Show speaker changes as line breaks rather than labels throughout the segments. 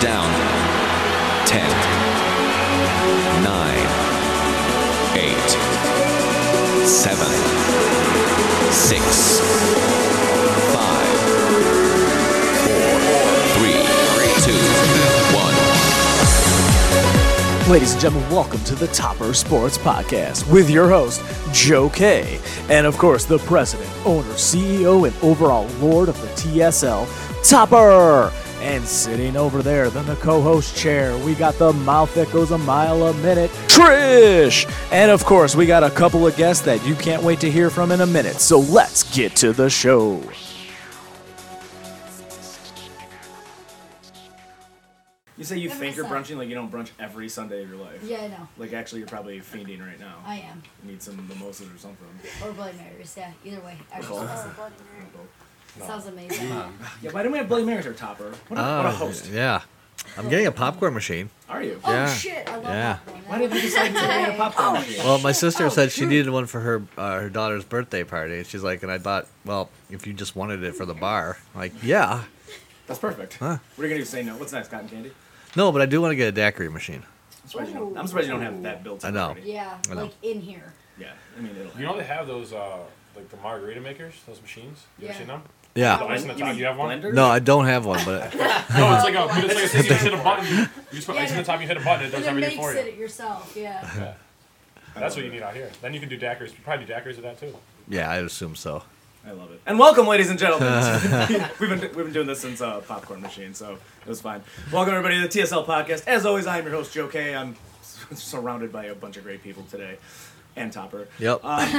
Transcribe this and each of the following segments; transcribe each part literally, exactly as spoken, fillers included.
Down. Ten. Nine. Eight. Seven. Six. Five. Four. Three. Two. One.
Ladies and gentlemen, welcome to the Topper Sports Podcast with your host, Joe K. And of course, the president, owner, C E O, and overall lord of the T S L, Topper. And sitting over there, in the co-host chair, we got the mouth that goes a mile a minute, Trish. And of course, we got a couple of guests that you can't wait to hear from in a minute. So let's get to the show. You say you
Never
think you're
said.
brunching like you don't brunch every Sunday of your life.
Yeah, I know.
Like, actually, you're probably fiending right now.
I am.
You need some mimosas or something.
Or Bloody Marys, yeah. Either way.
Both.
Actually, sounds amazing.
Yeah, why didn't we have Bloody Marys or Topper? What a, what a
Uh,
host.
Yeah. I'm getting a popcorn machine.
Are you?
Oh,
Yeah.
shit. I love
Yeah.
that one.
Why did you decide to get a popcorn machine?
Well, my sister
Oh,
said she
shoot.
needed one for her uh, her daughter's birthday party. She's like, and I thought, well, if you just wanted it for the bar, I'm like, yeah.
That's perfect.
Huh.
What are you going to do? Say no. What's next? Cotton candy?
No, but I do want to get a daiquiri machine.
I'm surprised, you don't, I'm surprised you don't have that built in
I know.
already.
Yeah,
I know.
like in here.
Yeah. I mean, it'll
You know they have those, uh, like the margarita makers, those machines. You ever
Yeah.
seen them? The
Yeah.
ice in the top. You have one?
Blender?
No, I don't have one, but
No, it's like a, it's like a thing. You just hit a button. You just put
Yeah,
ice in the
yeah.
top. You hit a button. It does
And it
everything
makes
for you.
it yourself, yeah.
Yeah. That's what you need out here. Then you can do daiquiris. You probably do daiquiris with that too.
yeah, I assume so.
I love it. And welcome, ladies and gentlemen. we've been we've been doing this since uh, Popcorn Machine, so it was fine. Welcome everybody to the T S L podcast. As always, I'm your host Joe K. I'm surrounded by a bunch of great people today, and Topper.
Yep.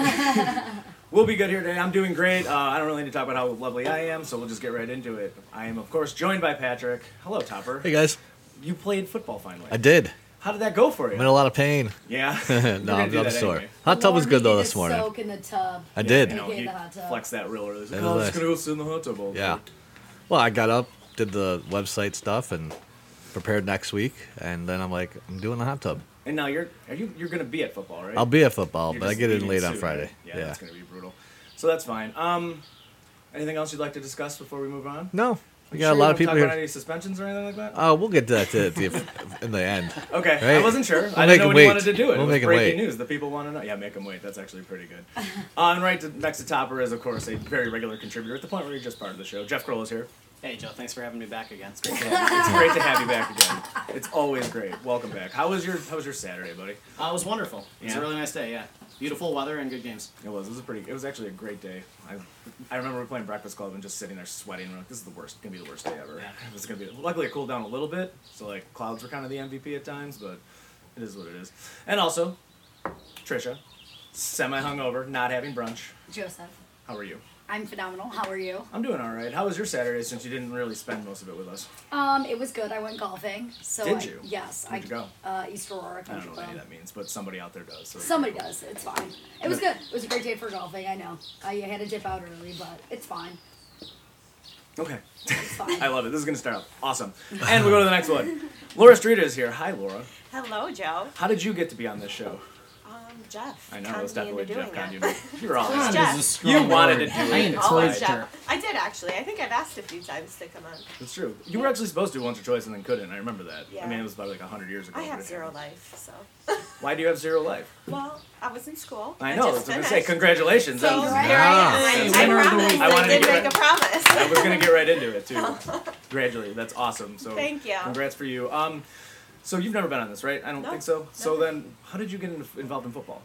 We'll be good here today. I'm doing great. Uh, I don't really need to talk about how lovely I am, so we'll just get right into it. I am, of course, joined by Patrick. Hello, Topper.
Hey, guys.
You played football finally.
I did.
How did that go for you?
I'm in a lot of pain.
Yeah.
no,
We're
I'm,
gonna do
I'm
that
sore.
anyway.
Hot tub was
Lauren
good, though,
needed
this
to
morning.
Soak in the tub.
I did.
You know,
Okay,
he
the hot tub.
flexed that real early. He's like,
It
oh,
was
I'm just
nice.
going to go sit in the hot tub all day.
Yeah. Well, I got up, did the website stuff, and prepared next week, and then I'm like, I'm doing the hot tub.
And now you're are you you're gonna be at football, right?
I'll be at football,
You're
but I
just
get in
leaving
late on
soon,
Friday.
right? Yeah,
Yeah.
that's gonna be brutal. So that's fine. Um, anything else you'd like to discuss before we move on?
No, we
You
got
sure
a lot
you
of people
don't talk about
here.
any suspensions or anything like that?
Oh, we'll get to that to, to, in the end.
Okay, I
right.
wasn't sure.
We'll
I
make
didn't know
'em
when you
wait.
wanted to do it.
We'll
it was
make 'em
breaking
wait.
news. The people want to know. Yeah, make them wait. That's actually pretty good. uh, and right to, next to Topper is, of course, a very regular contributor at the point where you're just part of the show. Jeff Kroll is here.
Hey Joe, thanks for having me back again.
It's great to have you. It's great to have you back again. It's always great. Welcome back. How was your How was your Saturday, buddy?
Uh, it was wonderful. It was
Yeah?
a really nice day. Yeah, beautiful weather and good games.
It was. It was a pretty. It was actually a great day. I, I remember we were playing Breakfast Club and just sitting there sweating. We're like, this is the worst. Gonna be the worst day ever.
Yeah.
It's gonna be. Luckily, it cooled down a little bit. So like, clouds were kind of the M V P at times, but it is what it is. And also, Trisha, semi hungover, not having brunch.
Joseph,
How are you?
I'm phenomenal. How are you?
I'm doing all right. How was your Saturday? Since you didn't really spend most of it with us.
Um, it was good. I went golfing. So
Did
I,
you?
Yes.
Where'd
I,
you go?
Uh, East Aurora
I don't
Country
know what any
Club.
of that means, but somebody out there does. So
Somebody does. It's fine. It was good. It was a great day for golfing. I know. I had to dip out early, but it's fine.
Okay.
It's fine.
I love it. This is gonna start out awesome. And we go to the next one. Laura Streeter is here. Hi, Laura.
Hello, Joe.
How did you get to be on this show?
Um, Jeff.
I know,
conned
it was
me into
definitely Jeff
doing
Conn.
it.
You were all
It's
right.
Jeff.
You wanted to do
I
it.
ain't
It's
Always
fine.
Sure.
Jeff. I did actually. I think I've asked a few times to come on.
It's true. You were actually supposed to once or twice and then couldn't. I remember that. I
Yeah.
mean, it was about like a hundred years ago.
I have
but it
zero
happened.
life, so.
Why do you have zero life?
Well, I was in school.
I know. I was
just
gonna say
finished.
congratulations.
So
That was-
here I am.
Hey,
I,
winner
I
of the
promised.
week. I
I,
wanted to
did
get
make
right-
a promise.
I was gonna get right into it too. Gradually, that's awesome. So
Thank you.
Congrats for you. Um, so you've never been on this, right? I don't
No,
think so. So
never.
then, how did you get in- involved in football?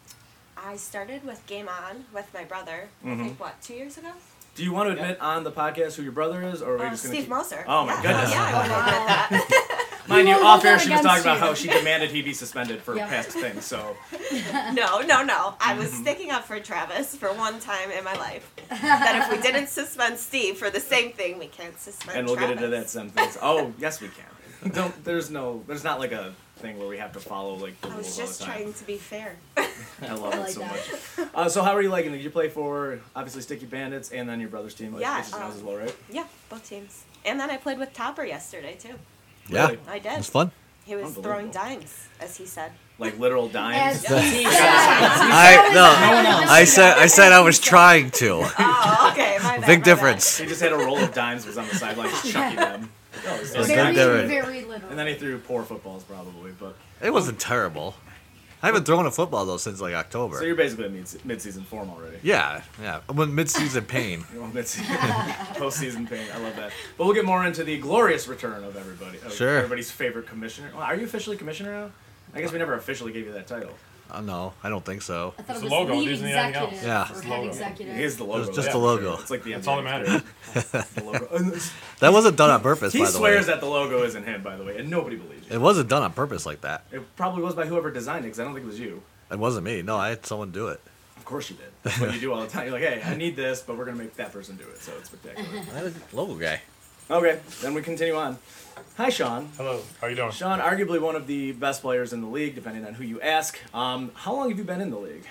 I started with Game On with my brother.
Mhm.
I think what, two years ago?
Do you want to admit on the podcast who your brother is, or are we
Uh,
just gonna
Steve
keep...
Moser.
Oh my
yeah.
goodness.
Yeah, I would admit that.
Mind
We
you,
will
off
hold
air
that
she was talking
against
about
you.
how she demanded he be suspended for
Yeah.
past things. So
No, no, no. I
Mm-hmm.
was sticking up for Travis for one time in my life. That if we didn't suspend Steve for the same thing, we can't suspend
and we'll
Travis.
get into that some things. Oh yes, we can. Don't. There's no. There's not like a thing where we have to follow like the
I
rules
was
all
just
the time.
trying to be fair.
I love
I
it
like
so
that.
much. Uh, so how are you liking it? Did you play for obviously Sticky Bandits and then your brother's team, like
Yeah,
Aces and
um,
Outs as well, right?
Yeah, both teams. And then I played with Topper yesterday too.
Yeah,
Really?
I
it
did.
was fun.
He was throwing
Unbelievable.
dimes, as he said.
Like literal dimes.
As
Yeah.
he
I
said.
no, I said I said I was trying to.
Oh, okay. My bad, my
Big
bad.
difference.
He just had a roll of dimes, was on the sidelines chucking them.
Oh, it's
It was
Very,
good, Derek.
very little.
And then he threw poor footballs probably, but
It wasn't terrible. I haven't thrown a football though since like October.
so you're basically in mid- mid-season form already.
Yeah, yeah. When mid-season pain.
You're on mid-season, postseason pain. I love that. But we'll get more into the glorious return of everybody. Of
Sure.
Everybody's favorite commissioner. Well, are you officially commissioner now? I guess we never officially gave you that title.
Oh no, I don't think so.
I thought
It's
it
the
was
logo,
lead
it isn't anything else.
executive
Yeah.
or
It's the
head
logo.
executive.
It is the logo.
It's just
yeah,
the
for
logo.
sure. It's like the
That's all that matters.
the logo. And it's-
That wasn't done on purpose,
he
by the
swears
way.
that the logo isn't him, by the way, and nobody believes you.
It wasn't done on purpose like that.
It probably was by whoever designed it, because I don't think it was you.
It wasn't me. No, I had someone do it.
Of course you did. That's what you do all the time. You're like, hey, I need this, but we're gonna make that person do it, so it's spectacular.
I had a local guy.
Okay, then we continue on. Hi, Sean.
Hello, how you doing?
Sean, arguably one of the best players in the league, depending on who you ask. Um, how long have you been in the league?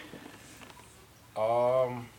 Um,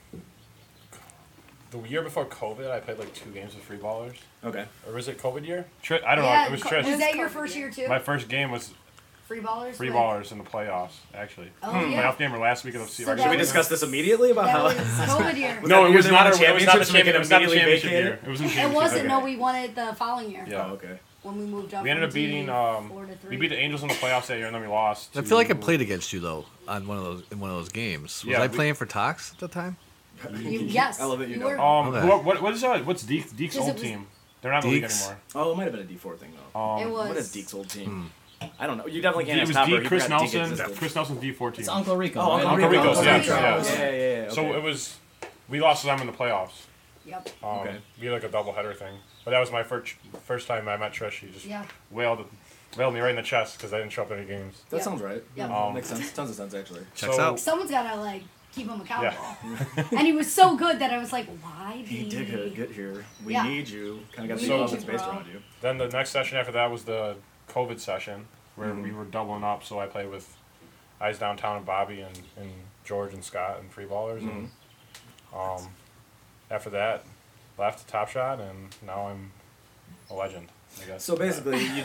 the year before COVID, I played like two games with Free Ballers.
Okay.
Or was it COVID year? Tri- I don't
Yeah,
know. It was
co-
Trish.
Was that your first year too?
My first game was
Free ballers.
Free
Like-
Ballers in the playoffs, actually.
Oh
My
yeah.
off game or last week of the
So
season.
that
Should we
was-
discuss this immediately about
That
how?
was COVID year.
Was
No,
that
it
year
was
they
not.
won
A,
the
it was not the
championship, so we
championship.
could
It was not the
immediately
championship
vacate
year.
it?
It was in
It
championship.
wasn't.
Okay.
No, we won it the following year.
Yeah.
Oh, okay.
When we moved up.
We ended up
from
beating.
T
Um,
four to three.
we beat the Angels in the playoffs that year, and then we lost.
I
to-
feel like I played against you though on one of those in one of those games. Was
Yeah,
I
we-
playing for Tox at the time?
You, yes.
I love that you know.
were.
Um,
Okay.
who, what, what is that? What's Deke, Deke's
Because it
old
was-
team? They're not in the league
Deke's?
anymore.
Oh, it might have been a D four thing though.
Um,
It was.
What is Deke's old team? I don't know. You definitely can't
It
ask
was
Topper.
Deke,
He
Chris
forgot Deke
Nelson,
existed.
Chris Nelson's D four team.
It's Uncle Rico.
Oh,
right?
Uncle
Uncle
Rico.
Rico's,
Yeah,
yeah,
yeah,
yeah.
yeah, yeah, yeah.
So
okay.
it was, we lost to them in the playoffs.
Yep.
Um,
Okay.
We had like a double header thing, but that was my first first time I met Trish. She just
Yeah.
wailed wailed me right in the chest because I didn't show up at any games.
That
Yeah.
sounds right.
Yeah.
Yeah,
Um,
makes sense. Tons of sense actually.
Checks
So-
out.
Someone's gotta like keep him accountable. and he was so good that I was like, why did
He did get- get here. We
Yeah.
need you. Kind of got
We
the
need
offense
you,
based
bro.
around you.
Then the next session after that was the COVID session where
Mhm.
we were doubling up. So I played with Eyes Downtown and Bobby and, and George and Scott and Free Ballers. And um, after that, left to Top Shot, and now I'm a legend, I guess.
So basically, you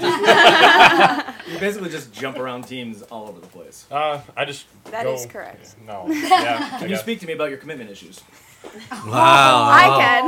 just you basically just jump around teams all over the place.
Uh, I just
That
go,
is correct.
No, yeah. I
Can you
guess.
speak to me about your commitment issues?
Wow.
I can.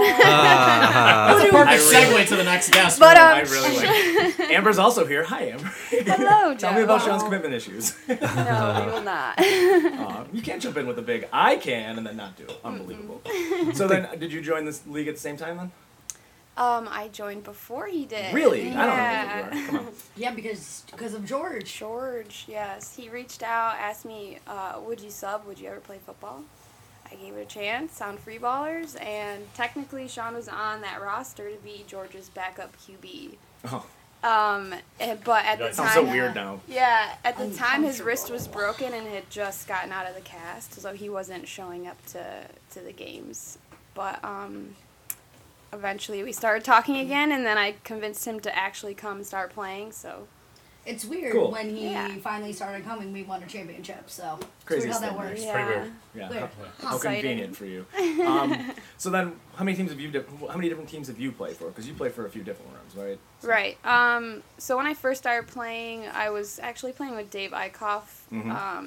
That's a perfect
I really-
segue to the next guest.
But,
really.
um,
I really like. Amber's also here. Hi, Amber.
Hello,
Tell me about
Joe.
Sean's commitment issues.
No, we will not.
Aw, you can't jump in with a big "I can" and then not do it. Unbelievable. So then, did you join this league at the same time then?
Um, I joined before he did.
Really? I don't know
Yeah.
who you are. Come on.
Yeah, because because of George.
George, yes. He reached out, asked me, uh, would you sub? Would you ever play football? I gave it a chance on Free Ballers, and technically Sean was on that roster to be George's backup Q B.
Oh,
Um, and- but at the
That
sounds
time,
so weird now.
yeah, at the time his wrist
Uncomfortable.
was broken and had just gotten out of the cast, so he wasn't showing up to to the games. But um, eventually we started talking again, and then I convinced him to actually come and start playing. So
It's weird
Cool.
when he
Yeah.
finally started coming, we won a championship. So it's
Crazy
weird how that
stuff,
works.
yeah,
pretty weird.
Yeah.
Weird.
How, how
Exciting.
convenient for you. Um, so then, how many teams have you? Di- how many different teams have you played for? Because you play for a few different ones, right? So-
right. Um, so when I first started playing, I was actually playing with Dave Eichhoff.
Mhm.
Um,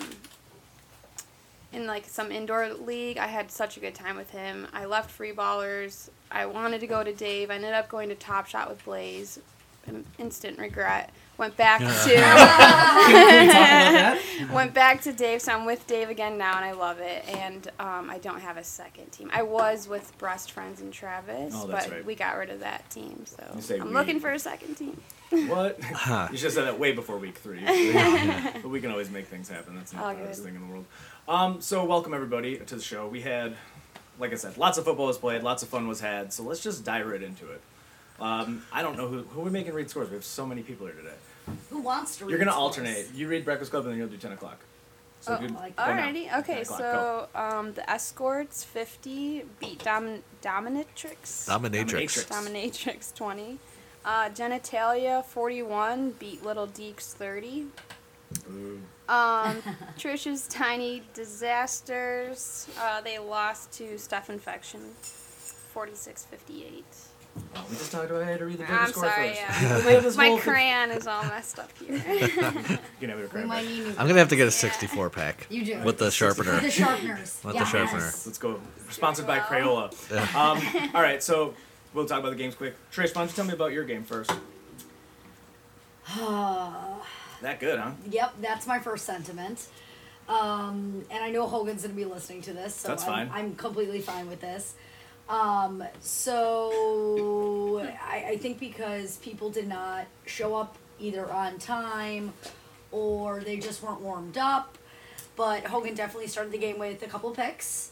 in like some indoor league. I had such a good time with him. I left Free Ballers. I wanted to go to Dave. I ended up going to Top Shot with Blaze. An instant regret. Went back
Can we talk about that?
to went back to Dave, so I'm with Dave again now, and I love it. And um, I don't have a second team. I was with Breast Friends and Travis,
Oh, that's
but
right.
we got rid of that team. So
You say
I'm
we.
looking for a second team.
What? You should have said that way before week three. But we can always make things happen. That's not
All
the hardest
good.
thing in the world. Um, so welcome everybody to the show. We had, like I said, lots of football was played, lots of fun was had. So let's just dive right into it. Um, I don't know who who are we making read scores. We have so many people here today.
Who wants to read
You're gonna
scores?
alternate. You read Breakfast Club and then you'll do ten o'clock. So
Oh,
you,
like-
go now.
Alrighty,
ten
okay,
o'clock,
so um, the Escorts fifty beat Dom- Dominatrix.
Dominatrix.
Dominatrix.
Dominatrix twenty. Uh, Genitalia forty-one beat Little Deeks thirty.
Ooh.
Um, Trish's Tiny Disasters, uh, they lost to Stuff Infection forty-six fifty-eight.
Oh, we just talked about I had to read the
I'm
Breakfast score
sorry,
first.
yeah.
We have this
My
whole-
crayon is all messed up here.
You can have your
We
crayon
might
back.
need new.
I'm gonna have to get a sixty-four pack
You do.
with the sharpener.
With the sharpeners.
With the
Yes.
sharpener.
Let's go. Sponsored by
Very
Crayola. Um, all right, so we'll talk about the games quick. Trish, why don't you tell me about your game first? That good, huh?
Yep, that's my first sentiment. Um, and I know Hogan's going to be listening to this, so
That's
I'm,
fine.
I'm completely fine with this. Um, so I, I think because people did not show up either on time or they just weren't warmed up, but Hogan definitely started the game with a couple picks.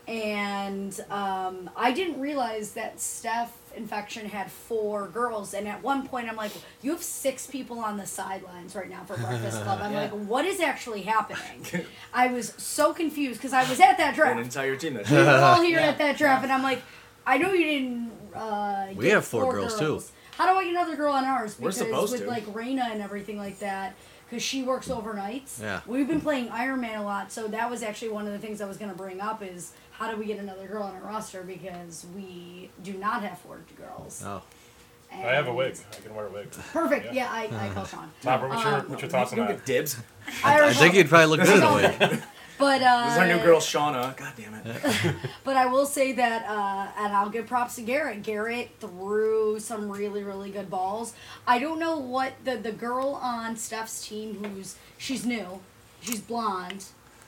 And um, I didn't realize that Steph Infection had four girls. And at one point, I'm like, you have six people on the sidelines right now for Breakfast Club. I'm
Yeah.
like, what is actually happening? I was so confused because I was at that
An
draft.
entire team that
We were all here
Yeah.
at that draft, and I'm like, I know you didn't. Uh,
We
get
have four girls, too.
How do I get another girl on ours?
We're
Because
supposed
with
to.
like Raina and everything like that, because she works overnights.
Yeah.
We've been playing Iron Man a lot, so that was actually one of the things I was going to bring up is how do we get another girl on our roster because we do not have four girls.
Oh.
I have a
And-
wig. I can wear a wig.
Perfect. Yeah, I, I call Sean.
Topper, what's your,
Um,
what's your thoughts on
You don't
that?
get dibs.
I,
I
already
think
called-
you'd probably look good in a wig.
But uh,
This is our new girl, Shauna. God damn it.
But I will say that, uh, and I'll give props to Garrett. Garrett threw some really, really good balls. I don't know what the the girl on Steph's team, who's she's new, she's blonde.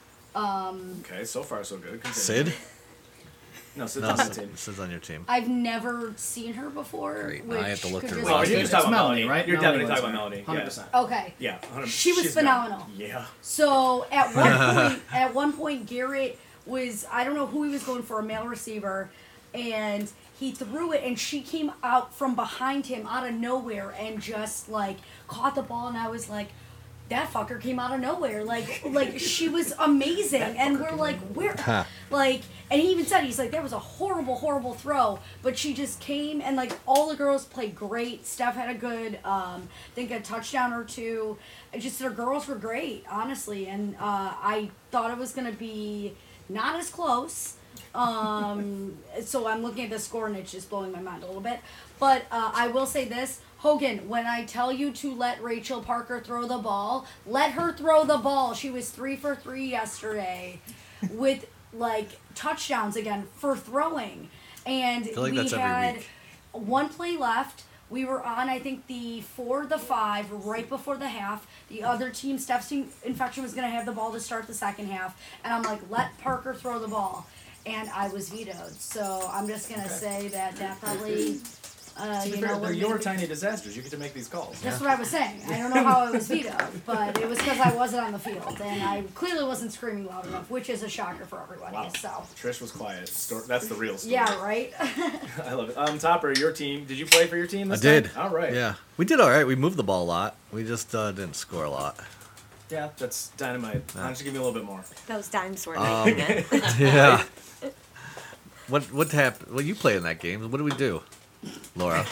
Um,
Okay, so far so good. Continue.
Sid?
No, Sid's
No,
on the
Sid-
team.
Sid's on your team.
I've never seen her before.
Great. Now
Which
I have to look
could
through
just
Well,
Well,
you're
it's
just talking about
Melanie,
Melanie,
right?
You're
Melanie
definitely talking
was
about
there.
Melanie.
one hundred
Yeah.
percent.
Okay.
Yeah, one hundred
She was
she's
phenomenal.
got- Yeah.
So at one point, at one point, Garrett was I don't know who he was going for, a male receiver, and he threw it, and she came out from behind him out of nowhere and just like caught the ball, and I was like, that fucker came out of nowhere, like like she was amazing, and we're like, where,
Huh.
like, and he even said he's like that was a horrible, horrible throw, but she just came and like all the girls played great. Steph had a good, um, I think a touchdown or two. It just their girls were great, honestly, and uh, I thought it was gonna be not as close. Um, so I'm looking at the score and it's just blowing my mind a little bit. But uh, I will say this, Hogan, when I tell you to let Rachel Parker throw the ball, let her throw the ball. She was three for three yesterday with like touchdowns again for throwing. And
feel like
we
that's every
had
week.
one play left. We were on, I think, the four, the five, right before the half. The other team, Steph's team, Infection, was going to have the ball to start the second half. And I'm like, let Parker throw the ball. And I was vetoed. So I'm just going to say that that probably, uh,
To
you
be
know,
fair, they're
would
your
make-
tiny disasters. You get to make these calls.
That's what I was saying. I don't know how I was vetoed, but it was because I wasn't on the field. And I clearly wasn't screaming loud enough, which is a shocker for everybody.
Wow.
So,
Trish was quiet. Stor- That's the real story.
yeah, right?
I love it. Um, Topper, your team. Did you play for your team
I
this
did.
time? All right.
Yeah. We did all right. We moved the ball a lot. We just uh, didn't score a lot.
Yeah, that's dynamite. Why don't you give me a little bit more?
Those dimes were
Um,
making it.
Yeah. What what happened? Well, you played in that game. What did we do, Laura?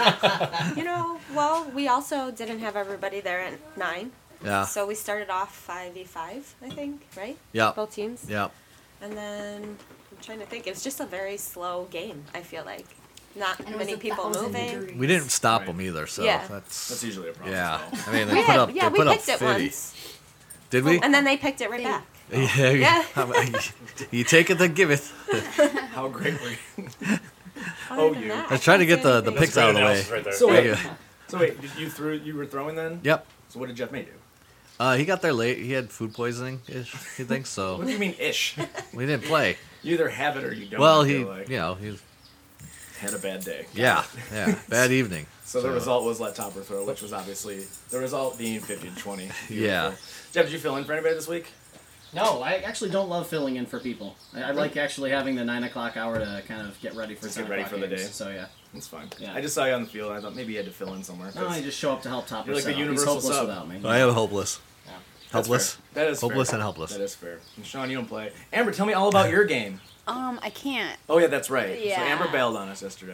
You know, well, we also didn't have everybody there at nine.
Yeah.
So we started off five v five, I think, right?
Yeah.
Both teams.
Yeah.
And then I'm trying to think. It was just a very slow game, I feel like. Not
And it was
many
a
people
thousand
moving.
degrees.
We didn't stop
Right.
them either, so
Yeah.
that's
That's usually a problem.
yeah.
as well.
I mean, they
We
put
had,
up
yeah,
they
we
put up
picked it
fifty.
once.
Did we?
And then they picked it right back.
yeah.
Yeah.
You take it, then give it.
How great were you?
Other
Oh,
than
you.
that,
I was trying to
can't
get
say
the, the
anything.
picks out of the way.
Right there.
So
Thank
wait,
you.
so wait, did you threw you were throwing then?
Yep.
So what did Jeff May do?
Uh, he got there late. He had food poisoning. Ish, he thinks
What
so.
do you mean ish?
We didn't play.
You either have it or you don't.
Well,
I
he,
feel like.
you know, he
had a bad day.
yeah, yeah, bad evening.
So the result was let Topper throw, which was obviously the result being fifty to twenty.
Yeah.
Beautiful. Jeff, did you fill in for anybody this week?
No, I actually don't love filling in for people. I, I like actually having the nine o'clock hour to kind of get ready for
Just
ten
get ready
o'clock
for the
games.
day.
So yeah.
That's fine.
Yeah.
I just saw you on the field. And I thought maybe you had to fill in somewhere.
No, I just show up to help Topper.
You're like the
set up. He's
universal
hopeless
sub.
without me.
I am hopeless.
Yeah.
That's
Helpless.
fair. That is
Hopeless
fair.
and helpless.
That is fair. And Sean, you don't play. Amber, tell me all about your game.
Um, I can't.
Oh yeah, that's right. So
Yeah.
Amber bailed on us yesterday.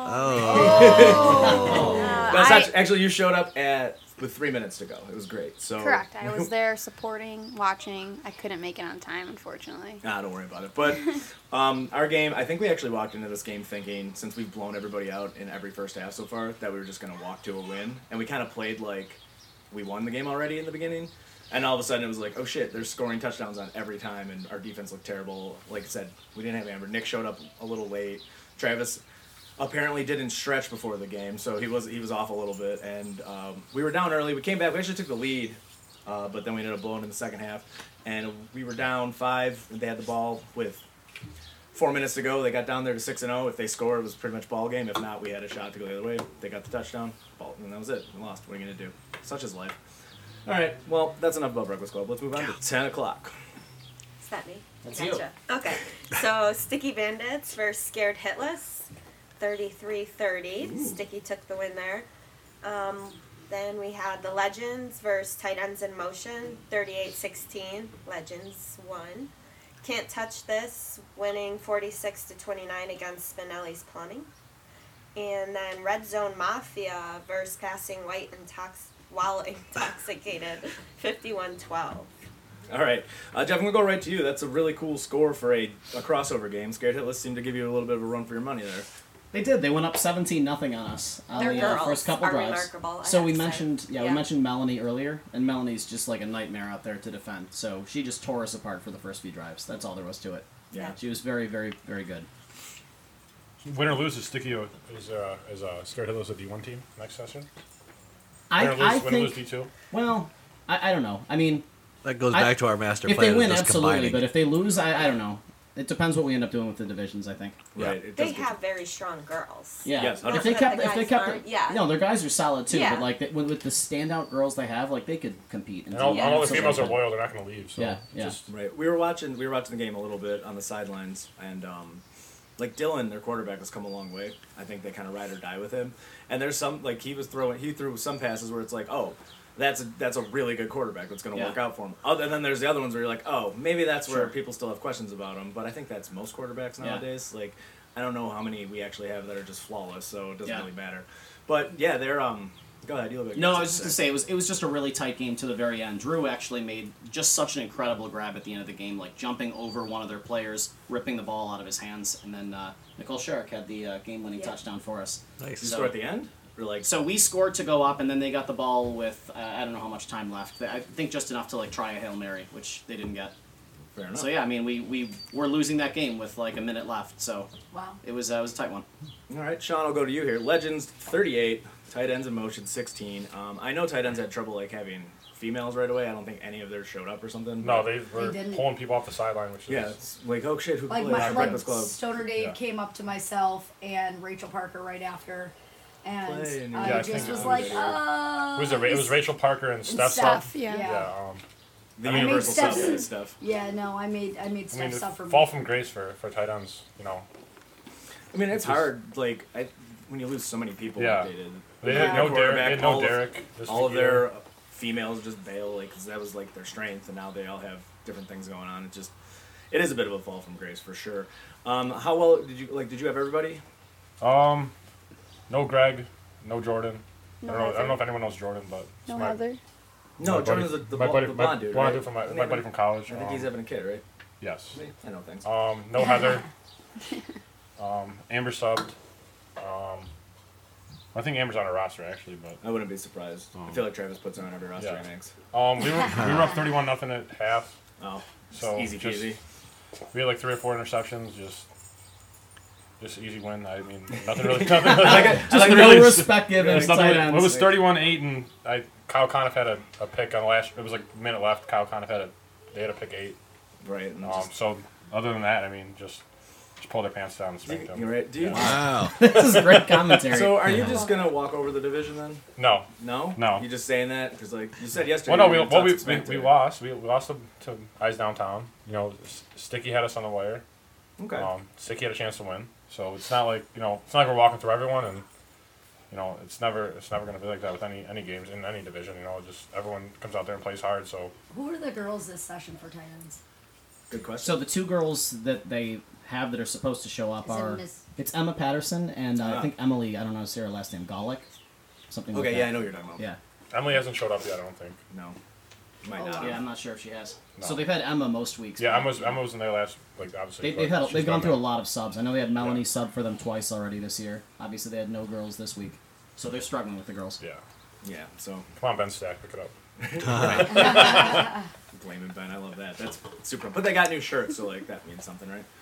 Oh.
Oh.
Uh,
That's
I-
actually, actually you showed up at with three minutes to go. It was great. So
Correct. I was there supporting, watching. I couldn't make it on time, unfortunately.
Nah, don't worry about it. But um, our game, I think we actually walked into this game thinking, since we've blown everybody out in every first half so far, that we were just going to walk to a win. And we kind of played like we won the game already in the beginning. And all of a sudden it was like, oh shit, they're scoring touchdowns on every time, and our defense looked terrible. Like I said, we didn't have Amber. Nick showed up a little late. Travis, apparently didn't stretch before the game, so he was he was off a little bit, and um, we were down early. We came back. We actually took the lead, uh, but then we ended up blowing in the second half, and we were down five. And they had the ball with four minutes to go. They got down there to six and zero. If they scored, it was pretty much ball game. If not, we had a shot to go the other way. They got the touchdown, ball, and that was it. We lost. What are you gonna do? Such is life. All right. Well, that's enough about Breakfast Club. Let's move on to ten o'clock.
Is that me?
That's
gotcha. Okay. So Sticky Bandits versus Scared Hitless, thirty-three thirty. Sticky took the win there. Um, then we had the Legends versus Tight Ends in Motion, thirty-eight sixteen. Legends won. Can't Touch This, winning forty-six to twenty-nine against Spinelli's Plumbing. And then Red Zone Mafia versus Passing White Intox- while intoxicated, fifty-one twelve.
All right, uh, Jeff, I'm gonna go right to you. That's a really cool score for a, a crossover game. Scared Hitless seemed to give you a little bit of a run for your money there.
They did. They went up seventeen nothing on us on
Their
the uh,
girls
first couple
are
drives.
remarkable, I
So
have
we
to say.
mentioned, yeah,
Yeah.
we mentioned Melanie earlier, and Melanie's just like a nightmare out there to defend. So she just tore us apart for the first few drives. That's all there was to it.
Yeah.
She was very, very, very good.
Win or lose, is Sticky a- is uh, is uh, Scared Hitless a D one team next session?
I,
Win or lose,
I
win or
think.
lose D two?
Well, I, I don't know. I mean,
That goes
I-
back to our master
if
plan.
they
of
win,
just
absolutely.
combining.
But if they lose, I, I don't know. It depends what we end up doing with the divisions. I think.
Yeah.
Right. It
They
does get
have very strong girls.
Yeah.
Yes,
if they
Not
kept,
that the
if they
guys
kept,
aren't- yeah.
no, their guys are solid too.
Yeah.
But like they, with, with the standout girls they have, like they could compete.
And all,
Yeah.
all the
so
females are
good.
loyal; they're not going to leave. So
Yeah, yeah.
Just,
Right. We were watching. We were watching the game a little bit on the sidelines, and um, like Dylan, their quarterback, has come a long way. I think they kind of ride or die with him. And there's some like he was throwing. He threw some passes where it's like, oh, that's a, that's a really good quarterback that's going to
Yeah.
work out for him. Other than there's the other ones where you're like, oh, maybe that's where
Sure.
people still have questions about him. But I think that's most quarterbacks
Yeah.
nowadays. Like, I don't know how many we actually have that are just flawless, so it doesn't
Yeah.
really matter. But yeah, they're um. Go ahead. You look like
No,
you
I
had
was just
something
gonna say it was it was just a really tight game to the very end. Drew actually made just such an incredible grab at the end of the game, like jumping over one of their players, ripping the ball out of his hands, and then uh, Nicole Sherrick had the uh, game-winning
Yeah.
touchdown for us.
Nice.
You
So-
score at the end, or like
So we scored to go up, and then they got the ball with uh, I don't know how much time left. I think just enough to like try a Hail Mary, which they didn't get.
fair enough.
So yeah, I mean we we were losing that game with like a minute left, so
Wow.
it was uh, it was a tight one.
All right, Sean, I'll go to you here. Legends thirty-eight, tight ends in motion sixteen. Um, I know tight ends had trouble like having females right away. I don't think any of theirs showed up or something.
no,
but-
they were
didn't.
pulling people off the sideline, which is
Yeah, it's like oh shit, who
Like
plays
my
at
like
Breakfast Club?
Stoner Dave
Yeah.
came up to myself and Rachel Parker right after, and
Play, and
I
Yeah, I
just
think
was
it
like,
was-
uh.
It was, a, it was Rachel Parker and Steph.
Steph,
Stuff.
yeah.
Yeah.
Yeah. Um,
The
I mean,
universal
Steph-
stuff and stuff.
Yeah, no, I made I made
I
stuff
mean,
stuff for
fall
me.
from grace for, for tight ends. You know,
I mean, it's
It's just-
hard. Like I, when you lose so many people,
Yeah.
like they did.
they
Yeah.
had no Derek.
Quarterback,
They had
all
no
of-
Derek. Just
All of
Fakir.
their females just bail, like, because that was like their strength, and now they all have different things going on. It just, it is a bit of a fall from grace for sure. Um, how well did you like? Did you have everybody?
Um, no Greg, no Jordan.
No
I don't know. I
Heather.
don't know if anyone knows Jordan, but
No
my,
Heather.
No,
my
Jordan's
buddy,
the, the,
my
bl-
buddy,
the
my,
blonde dude,
one I
right?
do from my,
Isn't
my
he
buddy
having-
from college.
I think
um,
he's having a kid, right?
Yes.
I know things.
Um, no Heather. um, Amber subbed. Um, I think Amber's on a roster actually, but
I wouldn't be surprised. I feel like Travis puts her on every roster
Yeah.
he makes.
um, we were we were up thirty-one nothing at half.
Oh,
So
easy
just-
peasy.
We had like three or four interceptions. Just, just easy win. I mean, nothing really. Nothing really
Just
like
no
really-
respect given.
It's
to
nothing
tight
really-
ends.
it was thirty-one eight, and I Kyle Conniff had a, a pick on the last. It was like a minute left. Kyle Conniff had a. They had a pick eight.
Right. And
Um,
just,
so other than that, I mean, just just pull their pants down and spank them.
you're right. Do you,
Wow.
This is great commentary.
So are you just gonna walk over the division then?
No.
No.
No.
You just saying that because like you said yesterday.
Well, no,
you
we,
were gonna
well,
talk
we,
some
we,
smack
we
to her.
lost. We, we lost to, to Eyes Downtown. You know, S- Sticky had us on the wire.
Okay.
Um, Sticky had a chance to win. So it's not like, you know, it's not like we're walking through everyone, and, you know, it's never it's never going to be like that with any any games in any division. You know, just everyone comes out there and plays hard. So
Who are the girls this session for tight ends?
Good question.
So the two girls that they have that are supposed to show up
Is it
are
Miss-
it's Emma Patterson and uh,
Ah.
I think Emily. I don't know how to say her last name. Golick, something like
okay,
that.
yeah, I know what you're talking about.
Yeah,
Emily hasn't showed up yet, I don't think.
No. You might
Oh,
not.
wow.
yeah. I'm not sure if she has.
No.
So they've had Emma most weeks.
Yeah,
but
Emma was, Emma was in there last, like, obviously.
They,
but
they've had
she's
they've gone
done
through a
that.
lot of subs. I know they had Melanie
Yeah.
sub for them twice already this year. Obviously, they had no girls this week, so they're struggling with the girls.
Yeah.
Yeah. So
Come on, Ben Stack, pick it up.
blaming Ben, I love that. That's super. But they got new shirts, so like that means something, right?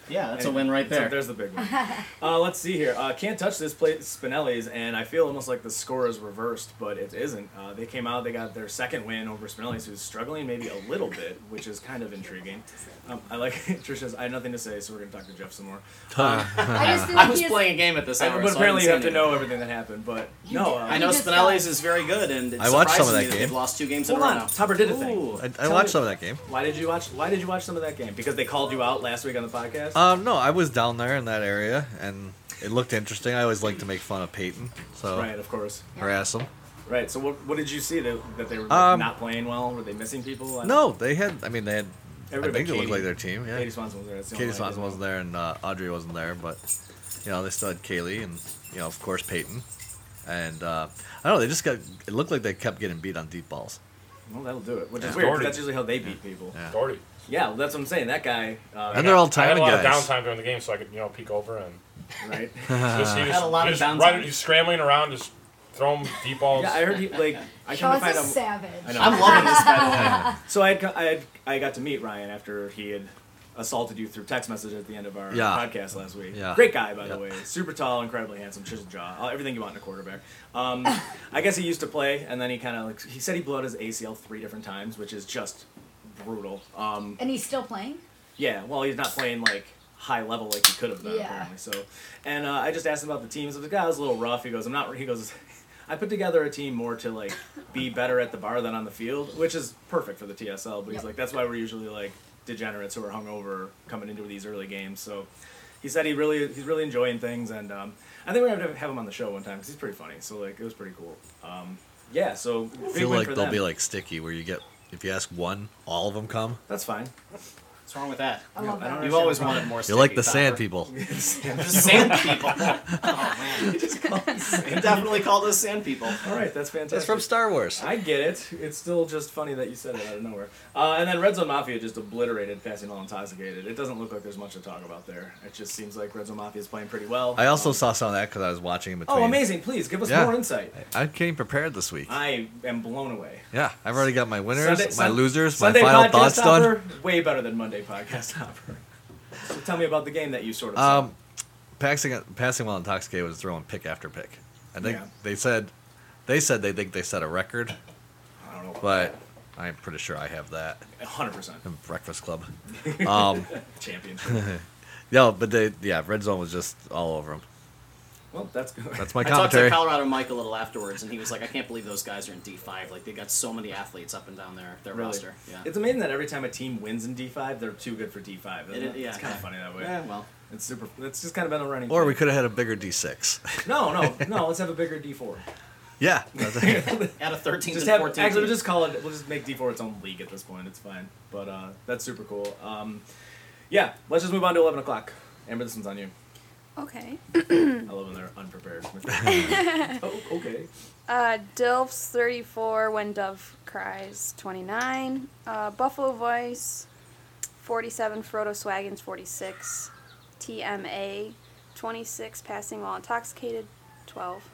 Yeah, that's a
And
win right
so
there.
there's the big one. Uh, let's see here. Uh, can't touch this play Spinelli's, and I feel almost like the score is reversed, but it isn't. Uh, they came out, they got their second win over Spinelli's, who's struggling maybe a little bit, which is kind of intriguing. Um, I like Trisha's. I have nothing to say, so we're gonna talk to Jeff some more. Um,
I just feel
I
like
was
he has-
playing a game at this
I-
hour,
but
so
apparently
I
you
didn't
have
see
to know
anything.
everything that happened. But no, uh,
I know
just
Spinelli's
got-
is very good, and it
I watched some of
surprises
that
me that
game.
they've lost two games in
hold
a row
on.
now.
Tupper did a thing.
Ooh.
I, I
Tell
watched
me-
some of that game.
Why did you watch? Why did you watch some of that game? Because they called you out last week on the podcast.
Um, no, I was down there in that area, and it looked interesting. I always like to make fun of Peyton, so
right, of course.
harass him.
Right. So what, what did you see that, that they were like,
Um,
not playing well? Were they missing people? I-
No, they had. I mean, they had.
Everybody
I think
but
it looked
Katie.
like their team. Yeah,
Katie Swanson was there. That's the
Katie
only one I
Swanson
didn't
wasn't there, and uh, Audrey wasn't there, but you know they still had Kaylee, and you know of course Peyton, and uh, I don't know. They just got. It looked like they kept getting beat on deep balls.
know. Well, that'll do it. Which is
Yeah.
weird. 'cause
Doherty.
That's usually how they beat people.
Yeah.
Doherty.
Yeah, well, that's what I'm saying. That guy. Uh,
And they're all
I had a
timing
lot of
guys.
downtime during the game, so I could you know peek over and
right.
just, he
Had
just,
a lot
he
of
just
downtime.
running, he's scrambling around, just throw him deep balls.
Yeah, I heard he like. I
Sean's
couldn't
a
find him.
savage.
I know.
I'm loving this, by the way.
So I had, I had I got to meet Ryan after he had assaulted you through text message at the end of our
Yeah.
podcast last week.
Yeah.
Great guy, by
Yeah.
the way. Super tall, incredibly handsome, chiseled jaw, all- everything you want in a quarterback. Um, I guess he used to play, and then he kind of like he said he blew out his A C L three different times, which is just brutal. Um,
And he's still playing?
yeah, well, he's not playing like high level like he could have done
Yeah.
apparently. So, and uh, I just asked him about the teams. The guy was a little rough. He goes, I'm not. He goes. I put together a team more to like be better at the bar than on the field, which is perfect for the T S L. But he's
Yep.
like, that's why we're usually like degenerates who are hungover coming into these early games. So he said he really he's really enjoying things, and um, I think we're gonna have to have him on the show one time because he's pretty funny. So like it was pretty cool. Um, yeah, so
I
big
feel
win
like
for
they'll
them.
be like sticky, where you get if you ask one, all of them come.
That's fine.
What's wrong with that?
I love
I don't
that.
You've always wanted more.
You're like the
sticky,
sand
Topper.
people.
Just sand people. Oh man, he definitely called us sand people.
All right, that's fantastic.
That's from Star Wars.
I get it. It's still just funny that you said it out of nowhere. Uh, and then Red Zone Mafia just obliterated Passing All Intoxicated. It doesn't look like there's much to talk about there. It just seems like Red Zone Mafia is playing pretty well.
I also
Um,
saw some of that because I was watching in between.
Oh, amazing! Please give us
Yeah.
more insight.
I came prepared this week.
I am blown away.
Yeah, I've already got my winners,
Sunday-
my
Sun-
losers,
Sunday
my final
podcast
thoughts done.
topper, way better than Monday podcast topper. So tell me about the game that you sort of
Um, passing passing while intoxicated was throwing pick after pick. I think
Yeah.
they said they said they think they set a record,
saw. I don't know.
but I'm pretty sure I have that
one hundred percent
in Breakfast Club. Um,
championship.
yeah, but they yeah, Red Zone was just all over them.
Well, that's good.
That's my
I talked
commentary.
to Colorado Mike a little afterwards, and he was like, "I can't believe those guys are in D five. Like they got so many athletes up and down their their
Really.
roster." Yeah.
It's amazing that every time a team wins in D five, they're too good for D five. Isn't
It
it,
is- yeah,
it's kind of
yeah.
funny that way.
Yeah, well,
It's super. It's just kind of been a running.
Or
thing.
we could have had a bigger D six.
No, no, no. Let's have a bigger D four.
yeah,
out of thirteen
Just
and
have
fourteen.
actually, we'll
teams.
just call it. We'll just make D four its own league at this point. It's fine. But uh, that's super cool. Um, yeah, let's just move on to eleven o'clock. Amber, this one's on you.
Okay.
I love when they're unprepared. oh, okay.
Uh, Dilfs thirty-four, When Dove Cries twenty-nine, uh, Buffalo Voice forty-seven, Frodo Swaggins forty-six, T M A twenty-six, Passing While Intoxicated twelve,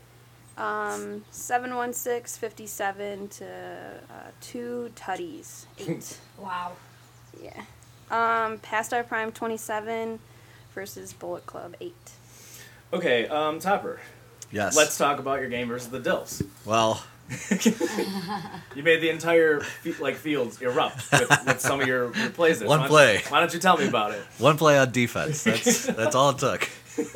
um, seven one six fifty-seven to uh, two Tutties eight.
Wow.
Yeah. Um, Past Our Prime twenty-seven versus Bullet Club eight.
Okay, um, Topper.
yes.
Let's talk about your game versus the Dills.
Well,
You made the entire fe- like fields erupt with, with some of your, your plays. There.
One
why don't-
play.
Why don't you tell me about it?
one play on defense. That's that's all it took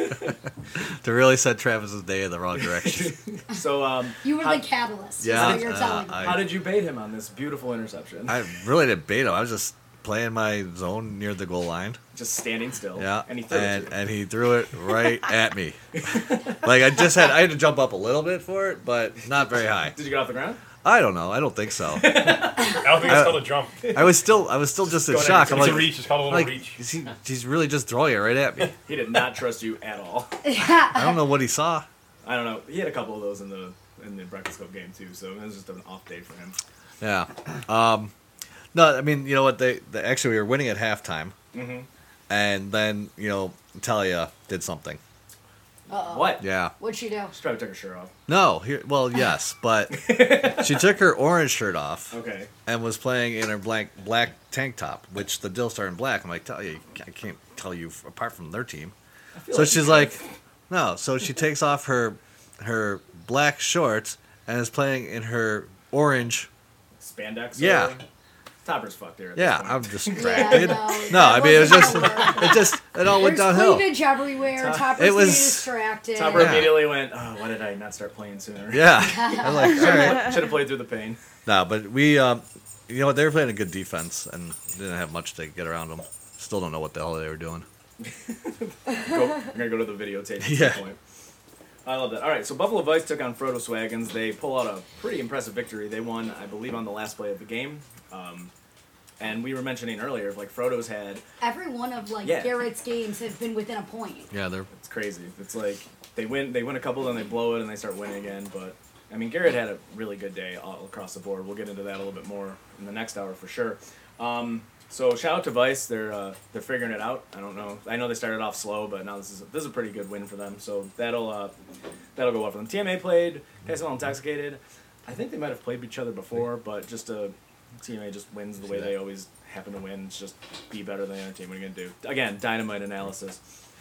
to really set Travis's day in the wrong direction.
So, um,
You were
how,
the catalyst.
Yeah,
Is what you're
uh,
telling me.
I-
how did you bait him on this beautiful interception?
I really didn't bait him. I was just playing my zone near the goal line.
Just standing still.
Yeah,
And he threw
and,
it. To you.
and he threw it right at me. Like I just had, I had to jump up a little bit for it, but not very high.
Did you get off the ground?
I don't know. I don't think so.
I don't think it's
I-
called a jump.
I was still, I was still just in
Going
shock.
at
I'm
you.
It's
like,
a reach. It's called a little
like
reach.
is he, he's really just throwing it right at me.
He did not trust you at all.
I don't know what he saw.
I don't know. He had a couple of those in the in the Breakfast Club game too, so it was just an off day for him.
Yeah. Um, no, I mean, you know what? They, they actually we were winning at halftime,
Mm-hmm.
and then you know Talia did something.
Uh-oh.
What?
Yeah.
What'd she do?
She probably took her shirt off.
No, here. Well, yes, but she took her orange shirt off
Okay.
and was playing in her black black tank top, which the Dills are in black. I'm like, tell you, I can't tell you f- apart from their team.
feel
So
like
she's
you
like, no. So she takes off her her black shorts and is playing in her orange.
Spandex.
Yeah.
Or... Topper's fucked there. At
Yeah,
this
I'm
point.
distracted.
no,
no,
that
I mean it was just
wasn't Topper.
it just it all went
There's
downhill.
cleavage everywhere.
Top-
Topper's
It
getting
was-
distracted.
Topper
Yeah.
immediately went, oh, why did I not start playing sooner?
Yeah, I'm like, all right.
Should have played through the pain.
No, but we, um, you know what, they were playing a good defense and didn't have much to get around them. Still don't know what the hell they were doing.
Go, I'm gonna go to the videotape at
Yeah.
some point. I love that. All right, so Buffalo Vice took on Frodo Swaggins. They pull out a pretty impressive victory. They won, I believe, on the last play of the game. Um, and we were mentioning earlier, like Frodo's had.
Every one of like
Yeah.
Garrett's games has been within a point.
Yeah, they're
It's crazy. It's like they win, they win a couple, then they blow it, and they start winning again. But I mean, Garrett had a really good day all across the board. We'll get into that a little bit more in the next hour for sure. Um, so shout out to Vice. They're uh, they're figuring it out. I don't know. I know they started off slow, but now this is a, this is a pretty good win for them. So that'll uh, that'll go well for them. T M A played. Guys all intoxicated. I think they might have played each other before, but just uh, T M A just wins the way they always happen to win. It's just be better than the other team. What are you gonna do? Again, dynamite analysis.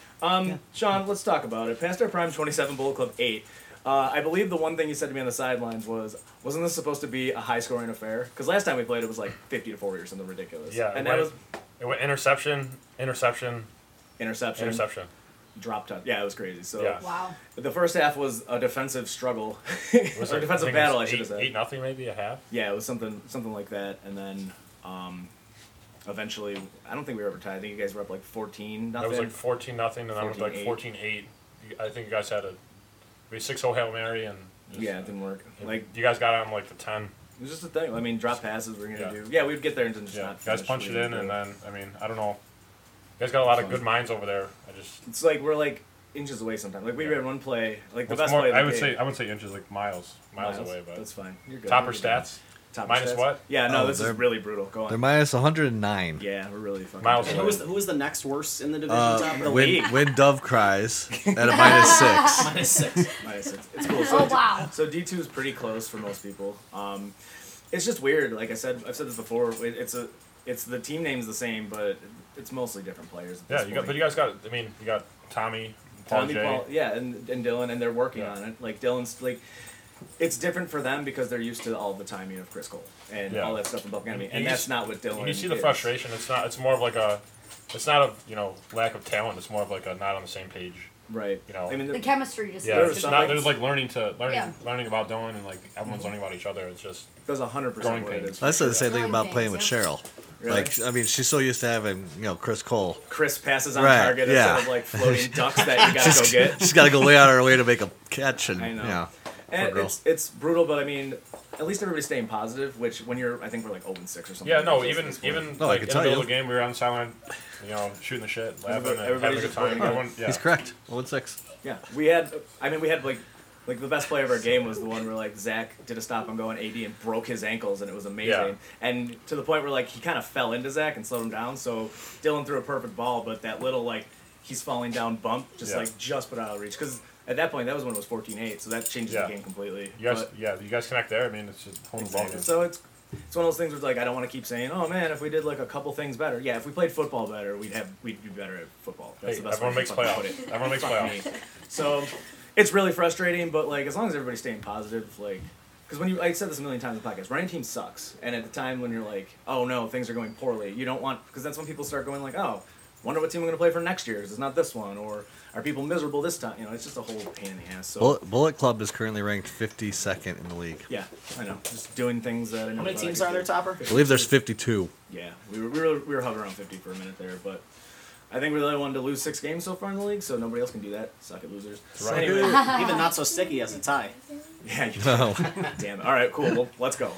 Um, Sean, let's talk about it. Past our prime, twenty-seven, Bullet Club eight. Uh, I believe the one thing you said to me on the sidelines was, wasn't this supposed to be a high-scoring affair? Because last time we played, it was like fifty to forty or something ridiculous.
Yeah,
and
it
that
went,
was
it went interception, interception,
interception,
interception.
drop touch. Yeah, it was crazy. So
Yeah.
Wow.
the first half was a defensive struggle,
Was
or
it-
defensive
think it was
battle, I should
eight-
have said.
Eight nothing, maybe a half.
Yeah, it was something something like that, and then um, eventually, I don't think we were ever tied. I think you guys were up like fourteen
That
nothing.
was like fourteen nothing, and then it was like
fourteen eight.
fourteen eight. I think you guys had a maybe six oh Hail Mary, and just-
yeah, it didn't work. Like
you guys got on like the ten.
it was just a thing. I mean, drop passes we're gonna
Yeah.
do. Yeah, we'd get there and just
Yeah,
not.
you guys
finish
punch
what
it
we
in,
were
and
doing.
then I mean I don't know. You guys got a lot of
Fun.
good minds over there. I just
It's like we're like inches away sometimes. Like we
Yeah.
ran one play, like the
what's
best
more,
play of the
I would
game.
say I wouldn't say inches, like miles, miles, away, but
that's fine. You're good.
topper
You're good.
stats.
Topper
Minus
stats?
what?
Yeah, no,
Oh,
this is
they're-
really brutal. Go
they're
on.
minus one hundred nine.
Yeah, we're really fucking.
Miles
And
away.
who was the, who was the next worst in the division?
Uh,
Topper?
when,
league.
when Dove cries at a minus six.
Minus six.
Minus six. It's cool. So
Oh, wow.
So D two is pretty close for most people. Um, it's just weird. Like I said, I've said this before. It, it's a, it's the team name's the same, but it's mostly different players. At
Yeah,
this
you got,
point.
but you guys got. I mean, you got Tommy, Paul
Tommy,
J.
Paul, yeah, and, and Dylan, and they're working
Yeah.
on it. Like Dylan's like, it's different for them because they're used to all the timing of Chris Cole and
Yeah.
all that stuff in Buff Academy,
You-
and
you
that's
s-
not what Dylan.
And you see the
is.
frustration. It's not. It's more of like a. It's not a you know lack of talent. It's more of like a not on the same page.
right?
You know.
I mean,
The
the,
chemistry just
Yeah,
There
it's
was
just
some,
not.
like-
There's like learning to learning
Yeah.
learning about Dylan, and like everyone's learning about each other. It's just
there's a hundred percent
Growing
what it
pains.
is.
That's the same thing
Growing
about
pains,
playing with
yeah.
Cheryl.
Really?
Like, I mean, she's so used to having, you know, Chris Cole.
Chris passes on
Right,
target
yeah.
instead of like floating ducks that you gotta go get.
She's got to go way out of her way to make a catch, and
I know.
yeah,
And
poor girl.
it's it's brutal, but I mean, at least everybody's staying positive. Which when you're, I think we're like oh and six or something.
yeah. No,
ridiculous
even
at this point.
even
No, I
like
can
in the
tell
middle
you.
of the game, we were on the sideline, you know, shooting the shit, laughing,
Everybody-
and having a
everybody's
good
just
time.
working.
Everyone, yeah.
He's correct. One six.
Yeah, we had. I mean, we had like, like the best play of our game was the one where like Zach did a stop and go on A D and broke his ankles, and it was amazing.
Yeah.
And to the point where like he kind of fell into Zach and slowed him down. So Dylan threw a perfect ball, but that little like he's falling down bump just
Yeah.
like just put out of reach because at that point that was when it was fourteen eight, so that changes
Yeah.
the game completely.
You guys,
But-
yeah, you guys connect there. I mean, it's just home ball
Exactly.
game.
So it's it's one of those things where it's like I don't want to keep saying, oh man, if we did like a couple things better. Yeah, if we played football better, we'd have we'd be better at football. That's
Hey,
the best
everyone
way
makes
to fucking
playoffs.
put it.
Everyone makes
Fuck
playoffs.
me. So it's really frustrating, but like as long as everybody's staying positive, like because when you I said this a million times in the podcast, running team sucks, and at the time when you're like, oh no, things are going poorly, you don't want because that's when people start going like, oh, wonder what team we're gonna play for next year. 'Cause it's not this one, or are people miserable this time? You know, it's just a whole pain in the ass. So
Bullet, Bullet Club is currently ranked fifty-second in the league.
yeah, I know, just doing things that I know.
How many
that I
teams
could
are there,
do.
Topper?
I believe there's fifty-two.
Yeah, we were, we were we were hovering around fifty for a minute there, but I think we're the only one to lose six games so far in the league, so nobody else can do that. Suck it, losers.
Right.
Anyway,
Even not so sticky as a tie.
yeah, you,
No.
damn it. All right, cool. Well, let's go.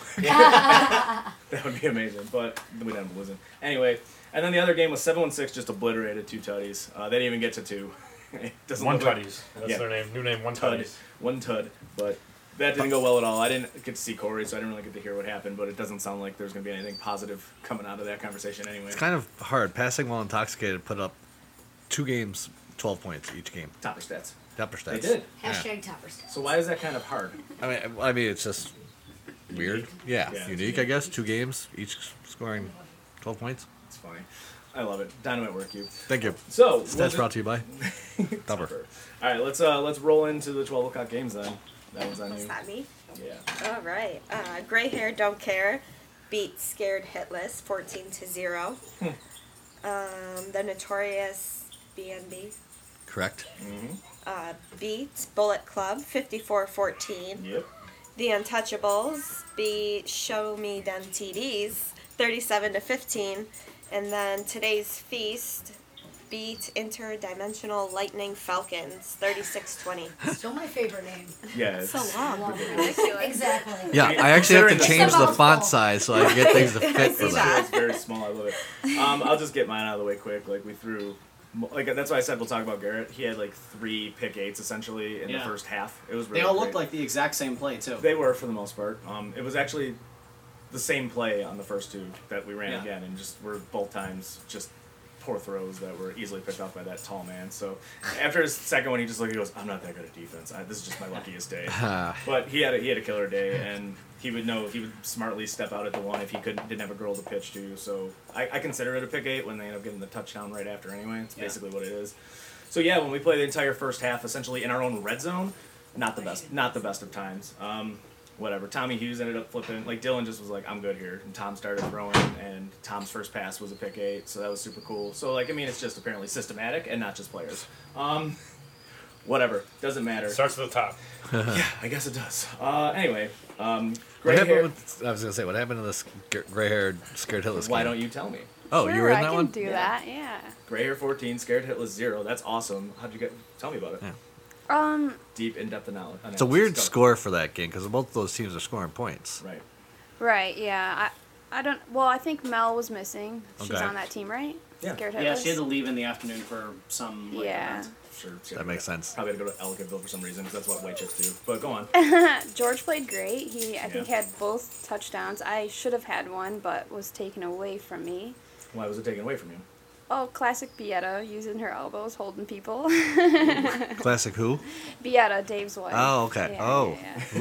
that would be amazing, but then we'd end up losing. Anyway, and then the other game was seven one six, just obliterated two tutties. Uh, they didn't even get to two. It doesn't
One
look like-
tutties. That's
Yeah.
their name. New name. One
Tud,
tutties.
one tud, but that didn't go well at all. I didn't get to see Corey, so I didn't really get to hear what happened, but it doesn't sound like there's going to be anything positive coming out of that conversation anyway.
It's kind of hard. Passing while intoxicated put up two games, twelve points each game.
Topper stats.
Topper stats.
They did.
Hashtag topper stats.
So why is that kind of hard?
I mean, I mean, it's just weird. Yeah,
Yeah, it's
unique, I guess. Two games, each scoring twelve points.
It's funny. I love it. Dynamite work, you.
Thank you.
So we'll
Stats
just-
brought to you by Topper.
All right, let's uh let's roll into the twelve o'clock games then. That was on
Was
you.
that me?
Yeah.
All right. Uh, Gray Hair Don't Care beat Scared Hitless fourteen to zero. um, the Notorious B N B
Correct.
uh, beat Bullet Club fifty-four fourteen.
Yep.
The Untouchables beat Show Me Them T Ds thirty-seven to fifteen. And then today's Feast beat Interdimensional Lightning Falcons thirty-six twenty.
Still my favorite name.
Yeah. It's,
So long.
Love it.
Ridiculous.
Exactly.
Yeah, I actually have to
Considering the-
change the
It's a
font
mouthful.
size so I can get things to fit for
see
that.
that.
It's very small. I love it. Um, I'll just get mine out of the way quick. Like we threw, like that's why I said we'll talk about Garrett. He had like three pick eights essentially in
Yeah.
the first half. It was really
They all
great.
looked like the exact same play too.
They were for the most part. Um, it was actually the same play on the first two that we ran
Yeah.
again, and just were both times just poor throws that were easily picked off by that tall man. So after his second one, he just looked. He goes, "I'm not that good at defense. I, this is just my luckiest day." But he had a, he had a killer day, and he would know he would smartly step out at the one if he couldn't didn't have a girl to pitch to. So I, I consider it a pick eight when they end up getting the touchdown right after anyway. It's
Yeah.
basically what it is. So yeah, when we play the entire first half, essentially in our own red zone, not the best, not the best of times. Um, whatever. Tommy Hughes ended up flipping. Like Dylan just was like, "I'm good here," and Tom started throwing, and Tom's first pass was a pick eight, so that was super cool. So like, I mean, it's just apparently systematic and not just players. Um, whatever, doesn't matter.
Starts at the top.
Yeah, I guess it does. Uh, anyway, um,
What
gray
happened
hair.
with, I was gonna say, what happened to this gray-haired, scared hitless
Why
game?
don't you tell me?
Oh,
sure,
you were in
I
that
can
one?
do
Yeah.
that. Yeah.
Gray hair fourteen, scared hitless zero. That's awesome. How'd you get? Tell me about it.
Yeah.
Um.
Deep, in-depth analysis.
It's a weird score for that game because both of those teams are scoring points.
Right.
Right. Yeah. I. I don't. Well, I think Mel was missing. She's
Okay.
on that team, right?
Yeah.
Scared
Yeah,
Hitless?
she had to leave in the afternoon for some like,
Yeah.
event.
Sure. she
That
had to
makes
go-
sense.
Probably had to go to Ellicottville for some reason because that's what white chicks do. But go on.
George played great. He, I think,
Yeah.
had both touchdowns. I should have had one, but was taken away from me.
Why was it taken away from you?
Oh, classic Bietta, using her elbows, holding people.
Classic who?
Bietta, Dave's wife.
Oh, okay.
Yeah,
oh.
yeah,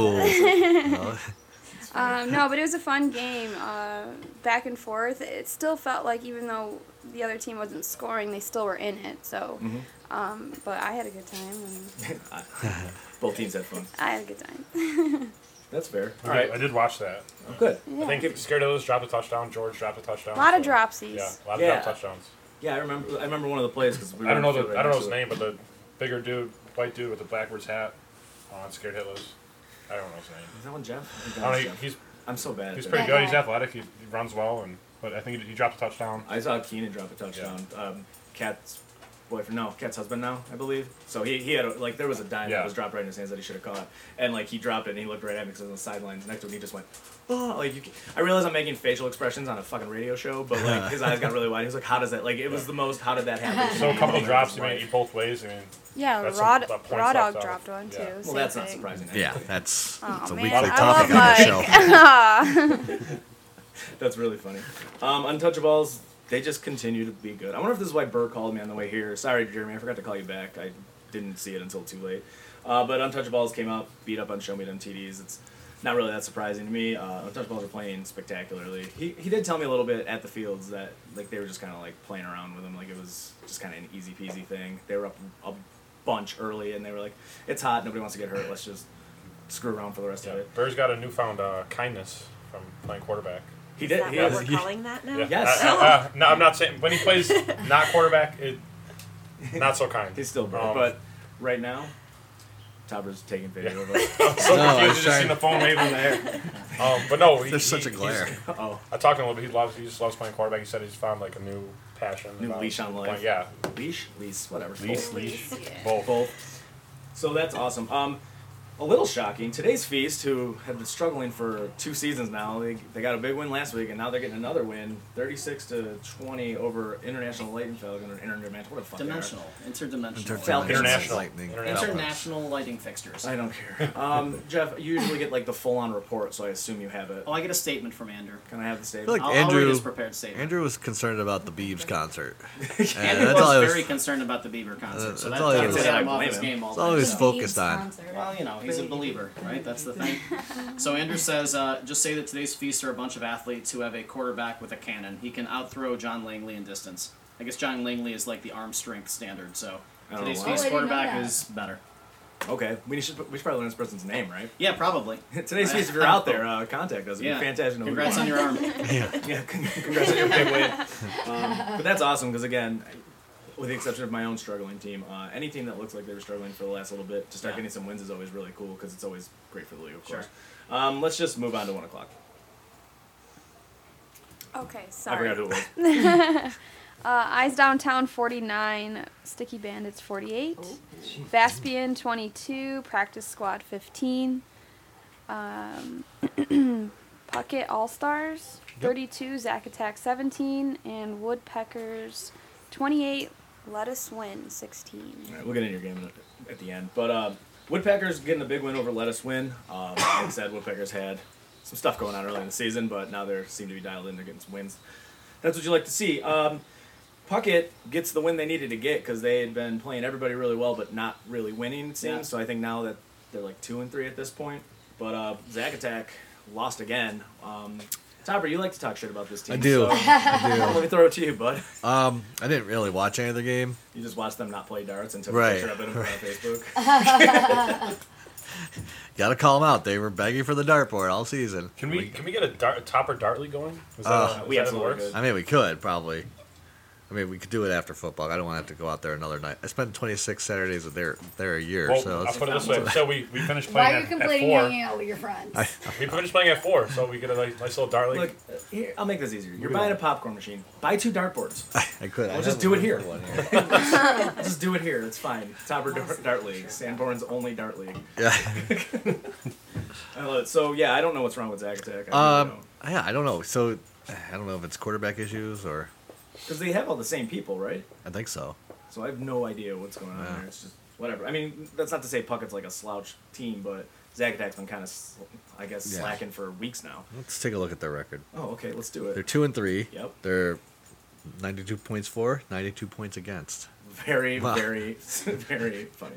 Ooh. Oh.
yeah. Um, no, but it was a fun game. Uh, back and forth. It still felt like even though the other team wasn't scoring, they still were in it. So,
Mm-hmm.
um, but I had a good time. And
Both teams had fun.
I had a good time.
That's fair.
I
All
did,
right.
I did watch that.
Oh, good.
Yeah.
I think Scared Hitless dropped a touchdown. George dropped a touchdown.
A lot of
so-
dropsies.
Yeah, a lot of
Yeah.
drop touchdowns.
Yeah, I remember. I remember one of the plays because we.
I don't know
were
the
right
I don't know
next
his
to it.
name, but the bigger dude, white dude with the backwards hat on Scared Hitless. I don't know his name.
Is that one Jeff? I think
I
that
don't
was
know.
Jeff.
He, he's
I'm so bad.
he's
at
pretty
that.
good. He's athletic. He, he runs well, and but I think he, he dropped a touchdown.
I saw Keenan drop a touchdown. Um, Kat's boyfriend, no, Kat's husband now, I believe. So he, he had a, like there was a dime
Yeah.
that was dropped right in his hands that he should have caught, and like he dropped it and he looked right at me because I was on the sidelines next to him. He just went, oh, like you. Can, I realize I'm making facial expressions on a fucking radio show, but like his eyes got really wide. He was like, how does that? Like it was the most. How did that happen?
So a couple of drops, you
Right.
may eat both ways. I mean,
Yeah,
That's
Raw,
some- that points
Raw
left
Dog
out.
dropped one too.
Yeah.
Well,
same
that's not
thing.
surprising.
Yeah,
actually.
that's
Oh,
it's a
man,
weekly
I
topic on
love
the show.
Mike.
That's really funny. Um, Untouchables, they just continue to be good. I wonder if this is why Burr called me on the way here. Sorry, Jeremy, I forgot to call you back. I didn't see it until too late. Uh, but Untouchables came up, beat up on Show Me Them T Ds. It's not really that surprising to me. Uh, Untouchables are playing spectacularly. He he did tell me a little bit at the Fields that like they were just kind of like playing around with him, like it was just kind of an easy peasy thing. They were up a bunch early, and they were like, "It's hot, nobody wants to get hurt. Let's just screw around for the rest
yeah.
of it."
Burr's got a newfound uh, kindness from playing quarterback.
He
Is
did.
that
He
what
has,
we're
he-
calling that now?
Yeah.
Yes.
Uh, uh, uh, no, I'm not saying when he plays not quarterback, it not so kind.
He's still Burr,
Um,
but right now, Topper's taking video of us.
I'm so
No, I
confused.
was
Just
trying-
seen the phone waving in the air. Um, but no, he,
There's
he-
such a
he's-
glare.
Oh,
I talked to him a little bit. He loves. He just loves playing quarterback. He said he's found like a new passion.
New
about
leash on life.
playing- Yeah,
leash, leash, whatever.
leash,
Both.
leash,
Yeah.
both.
Both. So that's awesome. Um, A little shocking. Today's Feast, who have been struggling for two seasons now, they, they got a big win last week, and now they're getting another win, thirty-six to twenty over International Lighting Falcon or Interdimensional. What a fuck they are.
Dimensional, interdimensional,
Falcon.
International.
Lightning.
international lighting fixtures.
I don't care. Um, Jeff, you usually get like the full-on report, so I assume you have it.
Oh, I get a statement from Andrew.
Can I have the
I
statement?
feel like
I'll, I'll read
Andrew,
his prepared statement.
Andrew was concerned about the Biebs concert.
Andrew
And that's all I
was
was,
very concerned about the Bieber concert,
Uh,
so
that's
that,
all he
that
was-
put him
I
off
blame
his
him.
game all
That's all
day.
he was
so-
focused on.
Concert.
Well, you know, he's a believer, right? That's the thing. So Andrew says, uh, just say that today's feast are a bunch of athletes who have a quarterback with a cannon. He can outthrow John Langley in distance. I guess John Langley is like the arm strength standard, so
Oh,
today's
wow.
feast
Oh, I didn't know
quarterback
that.
is better.
Okay, we should we should probably learn this person's name, right?
Yeah, probably.
Today's Feast, if you're out there, uh, contact us. It'd
Yeah.
be fantastic. to know who
Congrats
you
on
are.
your arm.
Yeah, con- congrats on your big win. Um, but that's awesome because again, with the exception of my own struggling team, uh, any team that looks like they were struggling for the last little bit to start
Yeah.
getting some wins is always really cool because it's always great for the league, of
Sure.
course. Um, let's just move on to one o'clock.
Okay,
I
sorry.
forgot who it was.
Uh, Eyes Downtown forty-nine, Sticky Bandits forty-eight, Vaspian twenty-two, Practice Squad fifteen, um, Puckett All Stars thirty-two, Zack Attack seventeen, and Woodpeckers twenty-eight, Let Us Win sixteen.
All right, we'll get into your game at the end. But uh, Woodpeckers getting a big win over Let Us Win. Um, like I said, Woodpeckers had some stuff going on early in the season, but now they seem to be dialed in. They're getting some wins. That's what you like to see. Um, Puckett gets the win they needed to get because they had been playing everybody really well, but not really winning, it seems.
Yeah.
So I think now that they're like two and three at this point. But uh, Zack Attack lost again. Um, Topper, you like to talk shit about this team.
I do.
So
I
let me throw it to you, bud.
do. Um, I didn't really watch any of the game.
You just watched them not play darts and took
Right.
a picture of it and put it on Facebook.
Got to call them out. They were begging for the dartboard all season.
Can we can we get a, dart, a topper dart league going? Is that,
Uh,
is
we
that in the
absolutely
works?
could.
I mean, we could probably. I mean, we could do it after football. I don't want to have to go out there another night. I spent twenty-six Saturdays there, there a year,
Well,
so
I'll
it's,
put it this way. So we, we finished
Why
playing
are you
at, at
complaining
four.
hanging out with your friends?
I,
We finished playing at four, so we get a nice, nice little dart league.
Look, uh, here, I'll make this easier. You're
Moving
buying
on.
a popcorn machine. Buy two dartboards.
I could. I
We'll just
have
do
a
it here.
one here.
Just do it here. It's fine. Topper dart, dart league. Sanborn's only dart league.
Yeah.
I love it. So yeah, I don't know what's wrong with Zack Attack.
Um. Yeah. I don't know. So I don't know if it's quarterback issues or
Because they have all the same people, right?
I think so.
So I have no idea what's going on
Yeah.
there. It's just whatever. I mean, that's not to say Puckett's like a slouch team, but Zack Attack's been kind of, I guess,
Yeah.
slacking for weeks now.
Let's take a look at their record.
Oh, okay. Let's do it.
They're two and three.
Yep.
They're ninety-two points for, ninety-two points against.
Very,
Wow.
very, very funny.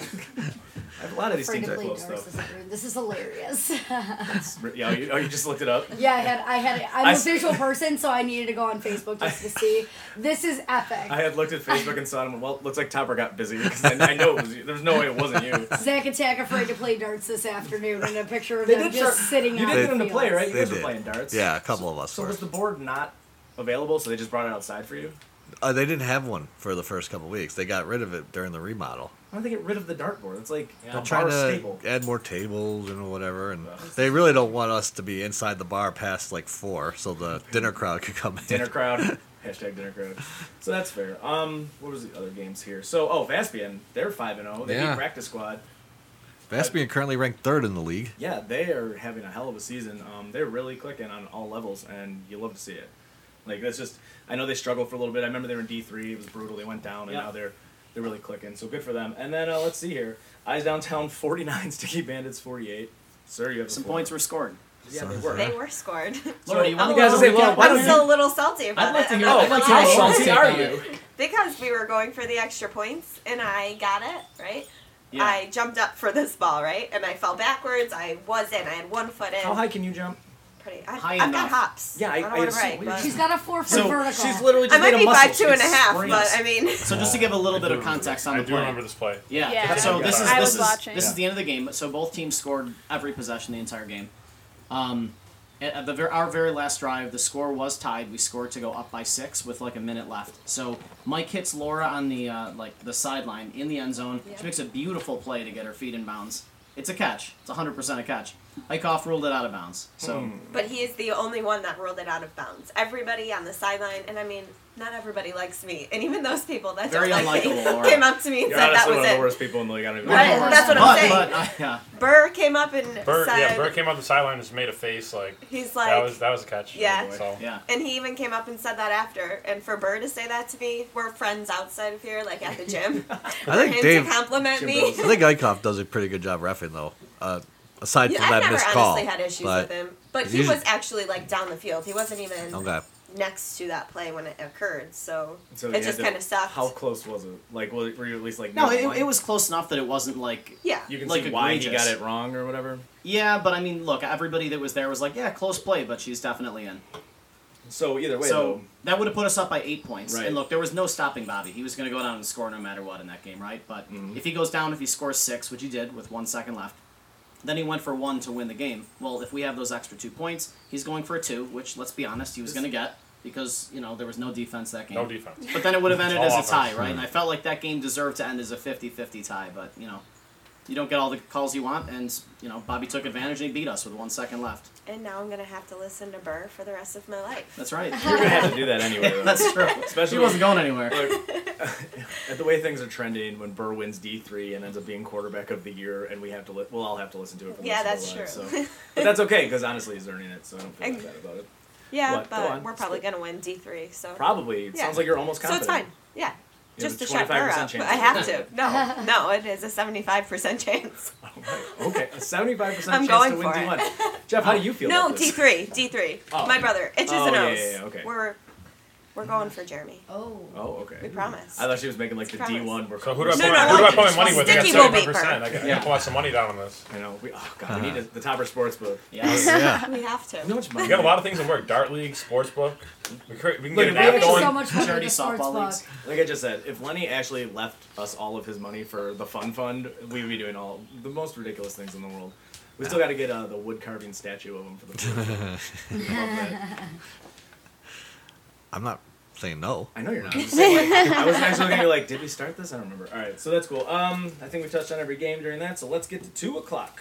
I have a lot of these
Afraid
teams
to
are
play
close
darts
stuff.
this room. This is hilarious.
Yeah, oh, you, oh, you just looked it up?
Yeah, I had, I had, I'm
I
a
s-
visual person, so I needed to go on Facebook just to see. This is epic.
I had looked at Facebook and saw him. Well, looks like Topper got busy because I, I know it was you. There's no way it wasn't you.
Zack Attack afraid to play darts this afternoon, and a picture of
They
them
did
just
start-
sitting
You
out
did
in
get them
the
to play,
fields.
right? You
They
guys were
did.
playing darts.
Yeah, a couple of us
So
were.
was the board not available? So they just brought it outside for you?
Uh, they didn't have one for the first couple weeks. They got rid of it during the remodel.
Why don't they get rid of the dartboard? It's like
Yeah.
a
They're
bar
trying to
staple.
add more tables and whatever, and
Ugh.
they really don't want us to be inside the bar past like four, so the dinner crowd could come in.
Dinner crowd. Hashtag dinner crowd. So that's fair. Um, what was the other games here? So oh, Vaspian, they're five and zero. They
Yeah.
beat Practice Squad.
Vaspian currently ranked third in the league.
Yeah, they are having a hell of a season. Um, they're really clicking on all levels, and you love to see it. Like that's just. I know they struggled for a little bit. I remember they were in D three. It was brutal. They went down, and
Yeah.
now they're they're really clicking. So good for them. And then uh, let's see here. Eyes Downtown forty-nine, Sticky Bandits forty-eight. Sir, you have the
Some
floor.
points were scored.
Yeah, they were.
They were scored.
Laura, you
I'm
want
the guys
to
that say, well, why
I'm
don't
still
you?
a little salty about
I'd like to
it.
hear-
I'm
Oh,
not
like
gonna
to hear
how
lie.
Sean's
salty
take
are
on
you?
it.
Because we were going for the extra points, and I got it, right?
Yeah.
I jumped up for this ball, right? And I fell backwards. I was in. I had one foot in.
How high can you jump?
Pretty. I,
High
I've
enough.
got hops.
Yeah, I-
I don't
I
want to
assume-
brag, but
She's got a four foot
So
vertical.
she's literally just
I might
made
be
a muscle.
five two and a
It's
half,
springs.
but I mean,
So just to give a little
I
bit
do
of
remember
context
this.
on
I
the
do
play.
remember this play.
Yeah.
Yeah.
So this is
I
this
was
is
watching.
this is
Yeah.
the end of the game. So both teams scored every possession the entire game. Um, at at the ver- our very last drive, the score was tied. We scored to go up by six with like a minute left. So Mike hits Laura on the uh, like the sideline in the end zone. She makes a beautiful play to get her feet in bounds. It's a catch. It's one hundred percent a catch. Eichhoff ruled it out of bounds. So
But he is the only one that ruled it out of bounds. Everybody on the sideline, and I mean, not everybody likes me, and even those people that
Very
don't like me
unlikable, Laura.
came up to me and
You're
said that
honestly
was
one of the
it.
worst people in the league. I don't even
Right,
know.
that's what I'm
but,
saying.
but uh, yeah.
Burr came up and
Burr,
said,
yeah, Burr came up the sideline and just made a face like
he's like,
that was that was a catch.
Yeah.
So
Yeah.
and he even came up and said that after. And for Burr to say that to me, we're friends outside of here, like at the gym.
I
for
think
him
Dave.
to compliment
Jim
me.
Bros.
I think Eichhoff does a pretty good job reffing though. Uh, aside
Yeah,
from
I've
that
never
missed
honestly
call.
had issues
but
with him, but he
usually-
was actually like down the field. He wasn't even
Okay.
next to that play when it occurred, so,
So you
it
had
just
to-
kind of sucked.
How close was it? Like, were were you at least like?
No,
near the
it,
line?
it was close enough that it wasn't like.
yeah,
You can
like
see why he
egregious.
got it wrong or whatever.
Yeah, but I mean, look, everybody that was there was like, yeah, close play, but she's definitely in.
So either way,
so
though,
that would have put us up by eight points.
Right.
And look, there was no stopping Bobby. He was going to go down and score no matter what in that game, right? But
Mhm.
if he goes down, if he scores six, which he did with one second left, then he went for one to win the game. Well, if we have those extra two points, he's going for a two, which, let's be honest, he was going to get because, you know, there was no defense that game.
no defense.
But then it would have ended
All
as a
offense.
tie, right? And I felt like that game deserved to end as a fifty-fifty tie, but, you know, you don't get all the calls you want, and, you know, Bobby took advantage and he beat us with one second left.
and now I'm gonna have to listen to Burr for the rest of my life.
That's right.
you're gonna have to do that anyway. Though.
That's true.
Especially
He wasn't going anywhere.
Look, at the way things are trending, when Burr wins D three and ends up being quarterback of the year, and we have to, li- we'll all have to listen to it. For the
Yeah,
rest of
that's
our
true.
lives, so. But that's okay because honestly, he's earning it, so I don't feel
And-
too bad about it.
Yeah,
What? Go
but
on.
we're probably gonna win D three, so
Probably. It
Yeah.
sounds like you're almost
so
confident.
it's fine. Yeah,
You have
just
a
to shut Burr
twenty-five percent
up.
chance
I
of
have
winning.
to. No, no, it is a seventy-five percent chance.
Okay, a seventy-five percent
I'm
chance
going
to win
for
D
it.
one. Jeff, how do you feel
No,
about
D
this?
three, D three.
Oh.
My brother, itches
Oh,
and
yeah,
O's.
yeah, yeah, okay.
We're we're going for Jeremy.
Oh.
Oh, okay.
We promise.
I thought she was making like the
Promise.
D one. Where
So who do I put,
No,
my,
no,
who do I
no,
put my money with? I got
Sticky will beat
seventy-five percent. I got, I
Yeah.
got to put some money down on this.
You know, we, oh god, we need a, the Topper Sports book.
Yes.
Yeah.
We have to.
You know how much money?
We got a lot of things in work. Dart League, Sportsbook. We, cre- we can
Look,
get an
if we
app
actually-
There's
going.
so much money in
Charity
the sports
softball
book.
leagues.
Like I just said, if Lenny actually left us all of his money for the fun fund, we would be doing all the most ridiculous things in the world. We still got to get uh, the wood carving statue of him for the food. Love that.
I'm not saying no.
I know you're not. I'm just saying, like, I was actually gonna be like, did we start this? I don't remember. All right, so that's cool. Um, I think we touched on every game during that, so let's get to two o'clock.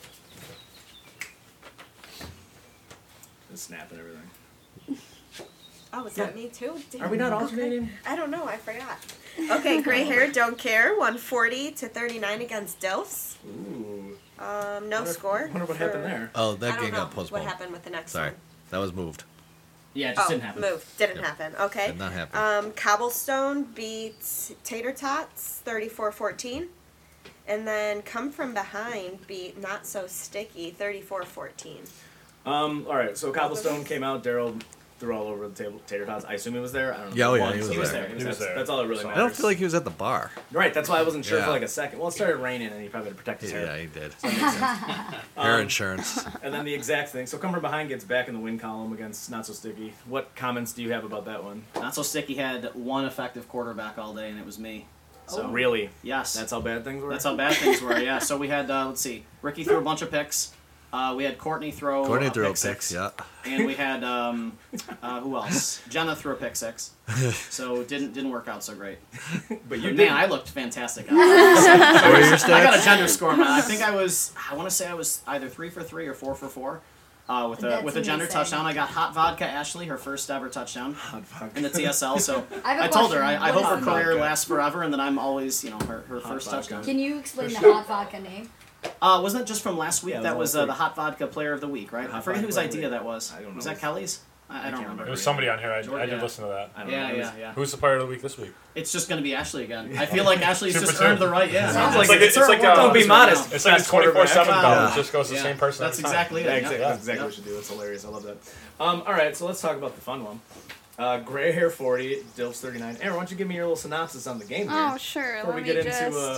Just snapping everything.
Oh, is that me too?
Are we not
Damn.
alternating?
I don't know. I forgot. Okay, gray hair, don't care. one forty to thirty-nine against Delphs.
Ooh.
Um, no
Wonder-
score.
Wonder what
for-
happened there.
Oh,
I
that
don't
game
know
got postponed.
what happened with the next
Sorry,
one.
that was moved.
Yeah, it just
oh,
didn't happen.
moved. Didn't
Yep.
happen. Okay.
Did not happen.
Um, Cobblestone beat Tater Tots thirty-four fourteen. And then Come From Behind beat Not So Sticky thirty-four fourteen.
Um, all right, so Cobblestone came out. Daryl threw all over the table. Tater tots. I assume he was there. I don't know.
Yeah, oh, yeah,
Once.
he was
He was
there.
there.
He
He was
that's,
there.
that's all that really
So-
matters.
I don't feel like he was at the bar.
Right, that's why I wasn't sure
Yeah.
for like a second. Well, it started raining and he probably had to protect his hair.
Yeah, he did.
So that makes sense.
Hair
Um,
insurance.
And then the exact thing. So Come From Behind gets back in the win column against Not So Sticky. What comments do you have about that one?
Not So Sticky had one effective quarterback all day, and it was me. So
Really?
yes,
That's how bad things were?
that's how bad things were. Yeah. So we had uh, let's see, Ricky threw a bunch of picks. Uh, we had Courtney throw
Courtney
a
threw
pick
a
six,
six, yeah.
and we had um, uh, who else? Jenna threw a pick six. So it didn't didn't work out so great.
But you
But
did.
man, I looked fantastic.
What are your
I got a
stats?
gender score, man. I think I was. I want to say I was either three for three or four for four. Uh, with a
That's
with a gender
amazing.
touchdown, I got Hot Vodka Ashley, her first ever touchdown in the T S L. So
I have a
I told her
question.
I, I
What
hope her
is-
career
Vodka.
lasts forever, and that I'm always, you know, her, her
Hot
first
vodka.
touchdown.
Can you explain the hot vodka name?
Uh, wasn't it just from last week?
Yeah, it was
that was
last
uh, the
week.
Hot Vodka Player of the Week, right? I
Hot
forget
Vodka
whose
Player of the
idea
Week.
that was.
I don't
Was
know.
that Kelly's? I, I don't
can't
remember.
There was somebody on here. I,
George,
I did
yeah.
listen to that.
I don't
Yeah,
know.
yeah, yeah.
Who's the player of the week this week?
It's just going to be Ashley again. I feel like Ashley's
Two
just
for two.
earned the right. Yeah,
Sounds
It's like-
her
it's like,
one
uh,
Don't be
right
modest.
now.
It's like a
Best quarterback.
twenty-four seven
Yeah.
battle. It just goes the
Yeah.
same person.
That's
every time.
exactly it.
Yeah,
Yeah.
exactly.
Yeah.
That's exactly what we should do. That's hilarious. I love that. Um, all right, so let's talk about the fun one. Uh, Gray Hair forty, Dilfs thirty-nine. Aaron, why don't you give me your little synopsis on the game here?
Oh, sure.
Before
Let
we
me
get
just...
into uh,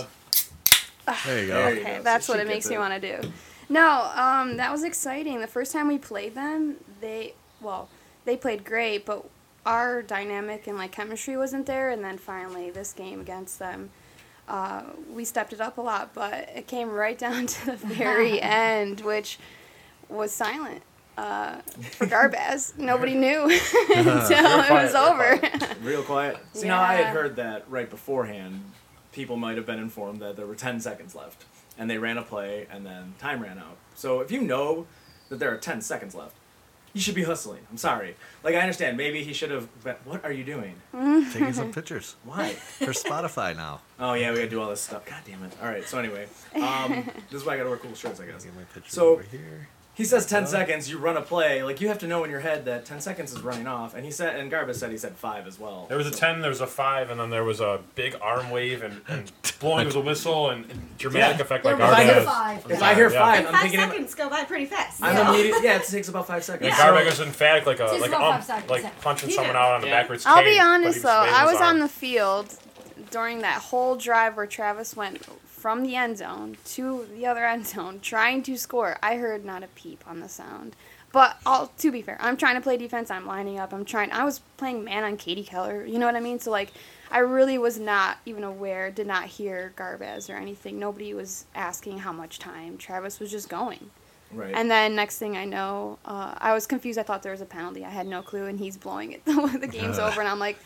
There you go.
There you
Okay,
go.
that's
So
what
she
it makes
gets
me
it.
want to do. No, um, that was exciting. The first time we played them, they, well, they played great, but our dynamic and like chemistry wasn't there. And then finally, this game against them, uh, we stepped it up a lot. But it came right down to the very end, which was silent. Uh, for Garbaz, nobody knew until it
quiet,
was
real
over.
quiet.
real quiet. See, now I
Yeah.
had heard that right beforehand. people might have been informed that there were ten seconds left, and they ran a play, and then time ran out. So if you know that there are ten seconds left, you should be hustling. I'm sorry. Like, I understand. Maybe he should have... But what are you doing?
Taking some pictures
Why?
for Spotify now.
Oh, yeah, we gotta do all this stuff. God damn it. All right, so anyway. Um, this is why I gotta wear cool shirts, I guess.
Get my picture
So-
over here.
He says ten seconds, you run a play. Like, you have to know in your head that ten seconds is running off. And he said, and Garba said he said five as well.
There was a
So-
ten, there was a five, and then there was a big arm wave and, and blowing with a whistle and, and dramatic
Yeah.
effect
There
like
was
Garbage.
a
Garbage.
five.
If I hear
Yeah.
five,
And
I'm
five
thinking...
seconds go by pretty fast.
I'm
so-
immediate, yeah, it takes about five seconds.
And
Yeah.
Garbage was emphatic, like a
Takes
like
about
um,
five seconds,
like
yeah.
punching
Yeah.
someone out on a
Yeah.
backwards
I'll
cane,
be
but
honest
he
though,
waved
I
his
was
arm.
on the field during that whole drive where Travis went from the end zone to the other end zone trying to score. I heard not a peep on the sound. But all, to be fair, I'm trying to play defense. I'm lining up. I'm trying. I was playing man on Katie Keller. You know what I mean? So like, I really was not even aware. Did not hear Garbaz or anything. Nobody was asking how much time. Travis was just going.
Right.
And then next thing I know, uh, I was confused. I thought there was a penalty. I had no clue, and he's blowing it. The game's over, and I'm like,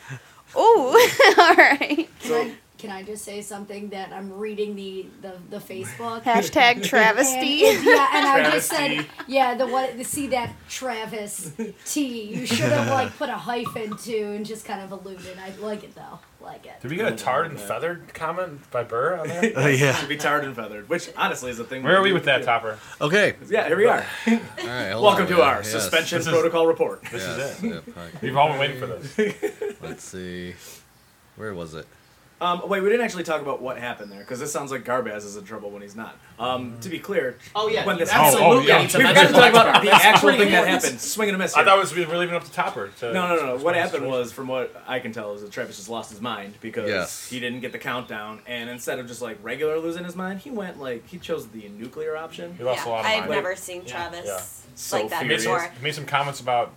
oh, all right.
Can I, can I just say something that I'm reading the, the, the Facebook?
Hashtag travesty.
And, yeah, and I just
Travesty.
said, yeah, the what? To see that Travis T. You should have like put a hyphen too and just kind of alluded. I like it though, like it.
Did we get a tarred and feathered comment by Burr on there?
Uh, yeah.
To be tarred and feathered, which honestly is a thing.
Where are we with that, Topper?
Okay.
Yeah, here we are.
All right. hold
Welcome
on,
to
man.
our
Yes.
suspension
This is-
protocol report.
This
Yes,
is it.
yep, all right.
We've all been waiting for this.
Let's see. Where was it?
Um, wait, we didn't actually talk about what happened there because this sounds like Garbaz is in trouble when he's not. Um, to be clear,
Oh yeah,
when this
Oh, oh,
absolutely.
yeah.
need to
we've got
mention
to talk about
that.
the
That's
actual
pretty
thing that
important.
happened. Swing and a miss.
I
Here.
thought it was we were leaving it up to Topper. To
No, no, no, no. What happened
situation.
was, from what I can tell, is that Travis just lost his mind because
Yes.
he didn't get the countdown, and instead of just like regular losing his mind, he went like he chose the nuclear option.
He lost a lot of
I've
mind.
never seen Travis
Yeah.
So
like that
He made, some,
before.
he made some comments about,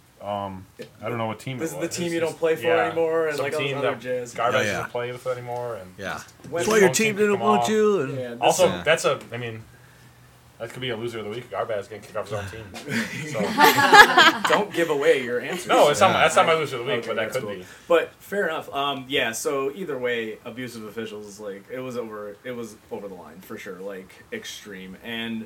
um, I don't know what team
This
it
is
was.
the team
It's
you don't
just-
play for
yeah,
anymore, and
some
like all this
team
other
that
jazz.
Garbage
Oh, yeah.
doesn't play with anymore. And
Yeah.
When-
That's why your
Won't
team
kick
didn't
them
want
off.
you. And
Yeah, this-
Also,
Yeah.
that's a, I mean, that could be a loser of the week. Garbage getting kicked off his own team. So,
don't give away your answers.
no, it's not,
Yeah.
that's not my loser of the week,
Okay,
but that
that's
could
cool.
be.
But fair enough. Um, yeah. So either way, abusive officials, like it was over. It was over the line for sure. Like extreme. And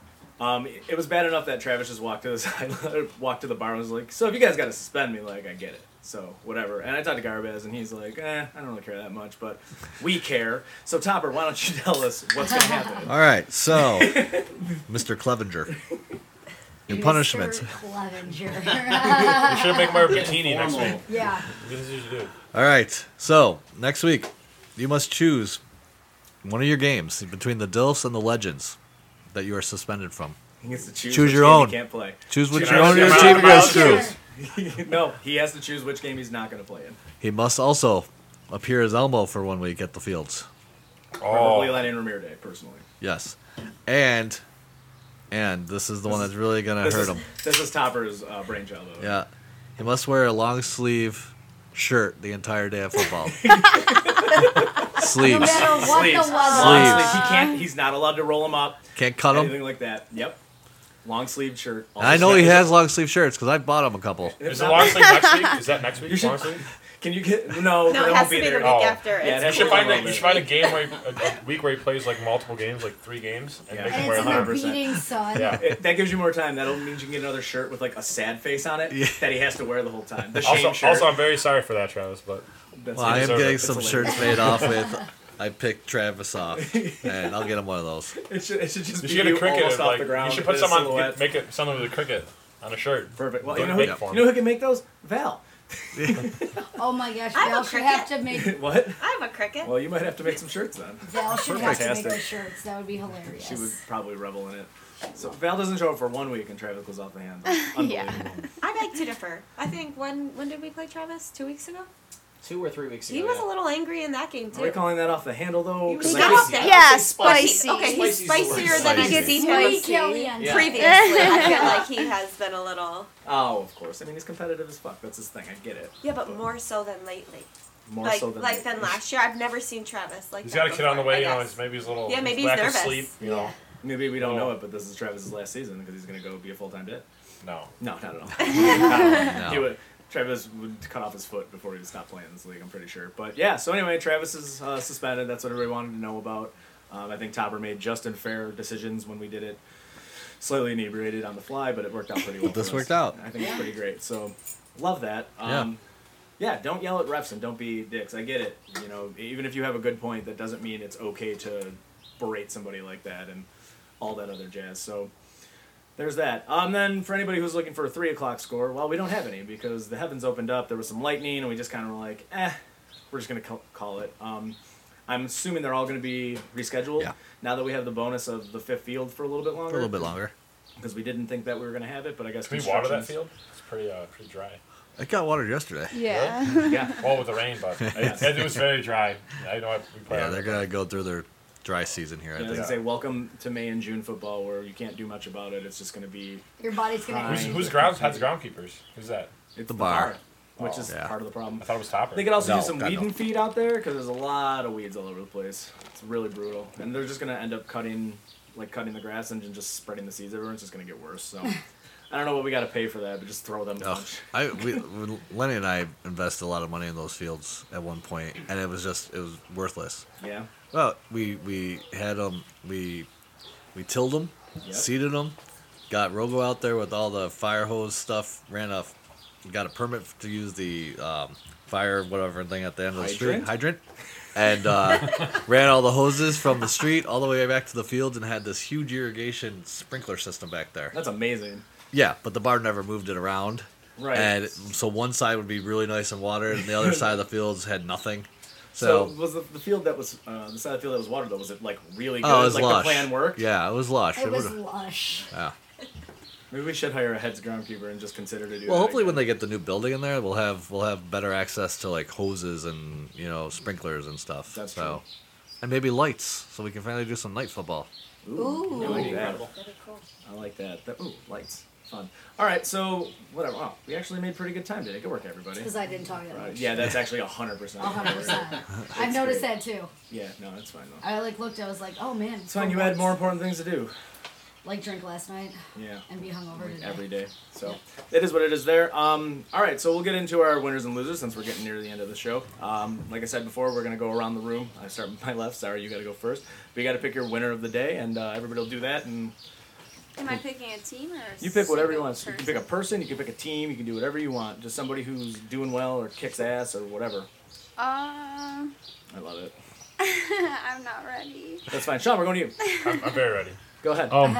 um, it, it was bad enough that Travis just walked to the side, walked to the bar, and was like, "So if you guys got to suspend me, like I get it. So whatever." And I talked to Garbaz, and he's like, "Eh, I don't really care that much, but we care." So Topper, why don't you tell us what's gonna happen?
All right. So, Mister Clevenger. Your punishment.
Mister Clevenger.
You should make my bikini next
Formal.
week.
yeah.
This is what you should do.
All right. So, next week, you must choose one of your games between the Dilfs and the Legends that you are suspended from.
He gets to choose,
Choose
which
your
game
own.
He can't play.
Choose which
Choose
your own
your
your
own.
team
I'm
goes
out.
through.
No, he has to choose which game he's not gonna play in.
He must also appear as Elmo for one week at the Fields.
Probably
Oh,
letting Ramir Day, personally.
Yes. And, and this is the one that's really going to
This
hurt
is,
him.
this is Topper's uh, brainchild, though.
Yeah. He must wear a long sleeve shirt the entire day of football.
No
Sleeves.
matter what
Sleeves.
the
Long
weather.
Sleeves.
sleeve. He can't. He's not allowed to roll them up.
Can't cut them.
Anything like that. Yep. Long sleeve shirt.
And I know he has long sleeve shirts because I bought him a couple.
If
is the
not-
long sleeve next week? Is that next week?
You should-
Long sleeve?
Can you get no?
No,
they
it
won't
has to
be
be the
there.
week
Oh.
after.
Yeah,
It's
it
You
has
should
to
find
be
a,
a
you
little
should find a game where he, a, a week where he plays like multiple games, like three games, and
Yeah.
make
And
him wear
it's
a
in
hundred
the
percent.
beating sun.
Yeah.
It, that gives you more time. That means you can get another shirt with like a sad face on it
Yeah.
that he has to wear the whole time. The shame
Also,
shirt.
also, I'm very sorry for that, Travis, but
That's
Well, I am
deserve
getting
it.
some
It's
shirts
hilarious.
made off with. I picked Travis off, and I'll get him one of those.
It should, it should just
you
be
should get a
you
cricket.
almost off
Like,
the ground.
you should put
with a
some on,
silhouette.
get, make it something with a cricket on a shirt.
Perfect. Well,
Good
you know,
make
who,
for him.
you know who can make those? Val.
Oh my gosh,
I have
Val
a
should have
cricket.
to make
What?
I have a cricket.
Well, you might have to make some shirts then.
Val should have to make
Fantastic.
the shirts. That would be hilarious.
She would probably revel in it. So Val doesn't show up for one week, and Travis goes off the handle.
Yeah.
Unbelievable.
I beg to differ. I think when when did we play Travis? Two weeks ago.
Two or three weeks ago.
He was
yeah.
a little angry in that game
Are we
too.
calling that off the handle though?
He
'Cause
got
I
off
guess-
the
Yeah,
Spicy.
spicy.
Okay, he's
Spicy's the word.
spicier than I
Spicy.
see
Sweet
him
Kellyanne.
Yeah.
previously. I feel like he has been a little.
Oh, of course. I mean, he's competitive as fuck. That's his thing. I get it.
Yeah, but more so than lately.
More
like
so than
like than last year. I've never seen Travis like
He's
that
got a kid on the
before,
way,
I
you know.
guess.
He's, maybe he's a little
Yeah, maybe he's
lack
nervous.
of sleep, you know.
Yeah.
Maybe we don't
Oh.
know it, but this is Travis's last season because he's gonna go be a full time dad.
No.
No, not at all.
No.
He would. Travis would cut off his foot before he would stop playing this league, I'm pretty sure. But yeah, so anyway, Travis is uh, suspended. That's what everybody wanted to know about. Um, I think Topper made just and fair decisions when we did it. Slightly inebriated on the fly, but it worked out pretty well.
But this
for us.
worked out.
I think it's pretty great. So, love that. Um, yeah. yeah, don't yell at refs and don't be dicks. I get it. You know, even if you have a good point, that doesn't mean it's okay to berate somebody like that and all that other jazz. So, there's that. Um, then for anybody who's looking for a three o'clock score, well, we don't have any because the heavens opened up. There was some lightning, and we just kind of were like, eh, we're just gonna ca- call it. Um, I'm assuming they're all going to be rescheduled.
Yeah.
Now that we have the bonus of the fifth field for a little bit longer.
For a little bit longer.
Because we didn't think that we were going to have it, but I guess
Can we water that
construction's-
field? It's pretty uh, pretty dry.
It got watered yesterday.
Yeah.
Yeah.
Well, with the rain, but it, it was very dry. I know I, we play
Yeah,
on
they're
it.
gonna go through their dry season here. I
Yeah, I was
think.
going to say, welcome to May and June football where you can't do much about it. It's just going to be...
Your body's gonna.
Fine.
Who's, who's ground? Has groundkeepers? Who's that?
It's
The bar.
which
Oh.
is
Yeah.
part of the problem.
I thought it was Topper.
They could also
No,
do some
God,
weed
no.
and feed out there because there's a lot of weeds all over the place. It's really brutal. And they're just going to end up cutting like cutting the grass and just spreading the seeds everywhere. It's just going to get worse. So I don't know what we got to pay for that, but just throw them a
Oh,
bunch.
I we, we- Lenny and I invested a lot of money in those fields at one point, and it was just it was worthless.
Yeah.
Well, we we had them we we tilled them,
Yep.
seeded them, got Rogo out there with all the fire hose stuff, ran a got a permit to use the um, fire whatever thing at the end of the street
Hydrant?
hydrant, and uh, ran all the hoses from the street all the way back to the fields and had this huge irrigation sprinkler system back there.
That's amazing.
Yeah, but the bar never moved it around.
Right.
And so one side would be really nice and watered, and the other side of the fields had nothing.
So,
So,
was the, the field that was uh, the side of the field that was watered though? Was it like really good?
oh, it was
like
lush.
the plan worked.
Yeah, it was lush.
It was
would've-
lush.
yeah.
Maybe we should hire a heads groundkeeper and just consider to do.
Well,
that
hopefully when
again.
they get the new building in there, we'll have we'll have better access to like hoses and you know sprinklers and stuff.
That's
so, and maybe lights, so we can finally do some night football.
Ooh, I like that.
Incredible.
That'd be cool.
I like that. that. Ooh, lights, fun. All right, so whatever. Wow, we actually made pretty good time today. Good work, everybody.
Because I didn't talk that
Uh,
much.
yeah, that's actually a hundred percent.
A hundred percent. I've noticed that too.
Yeah, no, that's fine though.
I like looked. I was like, oh man.
It's fine. You had more important things to do.
Like drink last night
Yeah.
and be hungover
Like
today.
every day. So it is what it is there. Um, all right, so we'll get into our winners and losers since we're getting near the end of the show. Um, like I said before, we're going to go around the room. I start with my left. Sorry, you got to go first. But you got to pick your winner of the day, and uh, everybody will do that. And
Am I picking a team or a
you pick whatever you
single
want. You can pick a person, you can pick a team, you can do whatever you want. Just somebody who's doing well or kicks ass or whatever.
Um,
I love it.
I'm not ready.
That's fine. Sean, we're going to you.
I'm, I'm very ready.
Go ahead.
Um,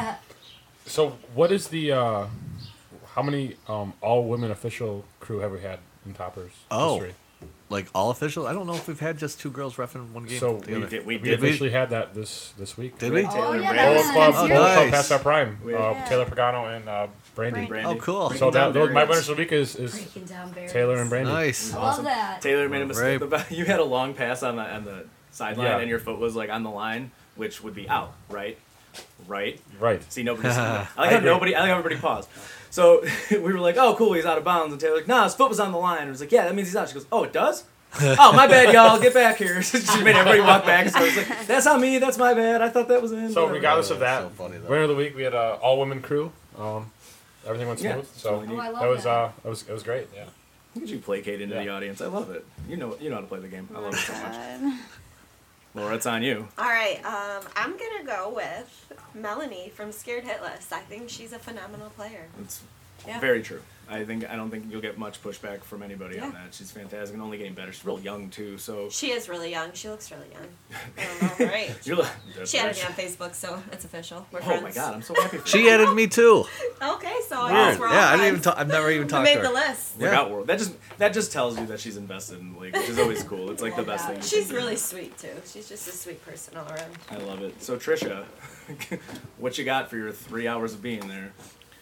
so what is the uh, how many um, all women official crew have we had in Toppers
Oh.
history?
Like all official? I don't know if we've had just two girls reffing one game
So we
together.
did- we
We
did.
officially had that this this week.
Did we?
Oh,
Taylor
yeah,
and
that
Polo
was
Brandon.
Club,
nice.
Oh,
Polo Club
nice.
past our prime.
We-
Uh,
Yeah.
Taylor Pagano and uh, Brandy.
Brandy.
Oh, cool.
Breaking
So
down
that those, my
barriers.
winners of the week is, is
Breaking down barriers.
Taylor and Brandy.
Nice.
I love
Awesome.
that.
Taylor made a mistake.
Very-
The- You had a long pass on the on the sideline,
Yeah.
and your foot was like on the line, which would be out, right? Right.
Right.
See, nobody. I like
I
how
agree.
nobody. I like how everybody paused. So we were like, "Oh, cool, he's out of bounds." And Taylor like, "No, his foot was on the line." And I was like, "Yeah, that means he's out." She goes, "Oh, it does." Oh, my bad, y'all. Get back here. She made everybody walk back. So I was like, "That's on me. That's my bad. I thought that was in."
So
Whatever.
regardless of that,
so funny, though.
winner of the week we had a all women crew. Um, everything went
Yeah,
smooth.
it's
so
really neat.
Oh, I love
that was
that.
uh, it was it was great. Yeah.
Look at you placate into
Yeah.
the audience. I love it. You know, you know how to play the game. I love it so much.
God.
Laura, it's on you.
All right, um, I'm gonna go with Melanie from Scared Hitless. I think she's a phenomenal player.
It's
Yeah.
very true. I think I don't think you'll get much pushback from anybody on
Yeah.
that. She's fantastic and only getting better. She's real young too. So
She is really young. She looks really young. I don't know, right?
you're like,
She added me on Facebook, so it's official. We're
Oh
friends.
my god, I'm so happy for
She
you.
added me too.
Okay, so I
Weird.
guess we're all
Yeah, I didn't
friends.
even. Ta- I've never even
We
talked
made
to
the
her.
list.
Look out, world. That just that just tells you that she's invested in the league, which is always cool. It's like the
Love
best
that.
thing. you
She's
can do.
really sweet too. She's just a sweet person all around.
I love it. So Trisha, what you got for your three hours of being there?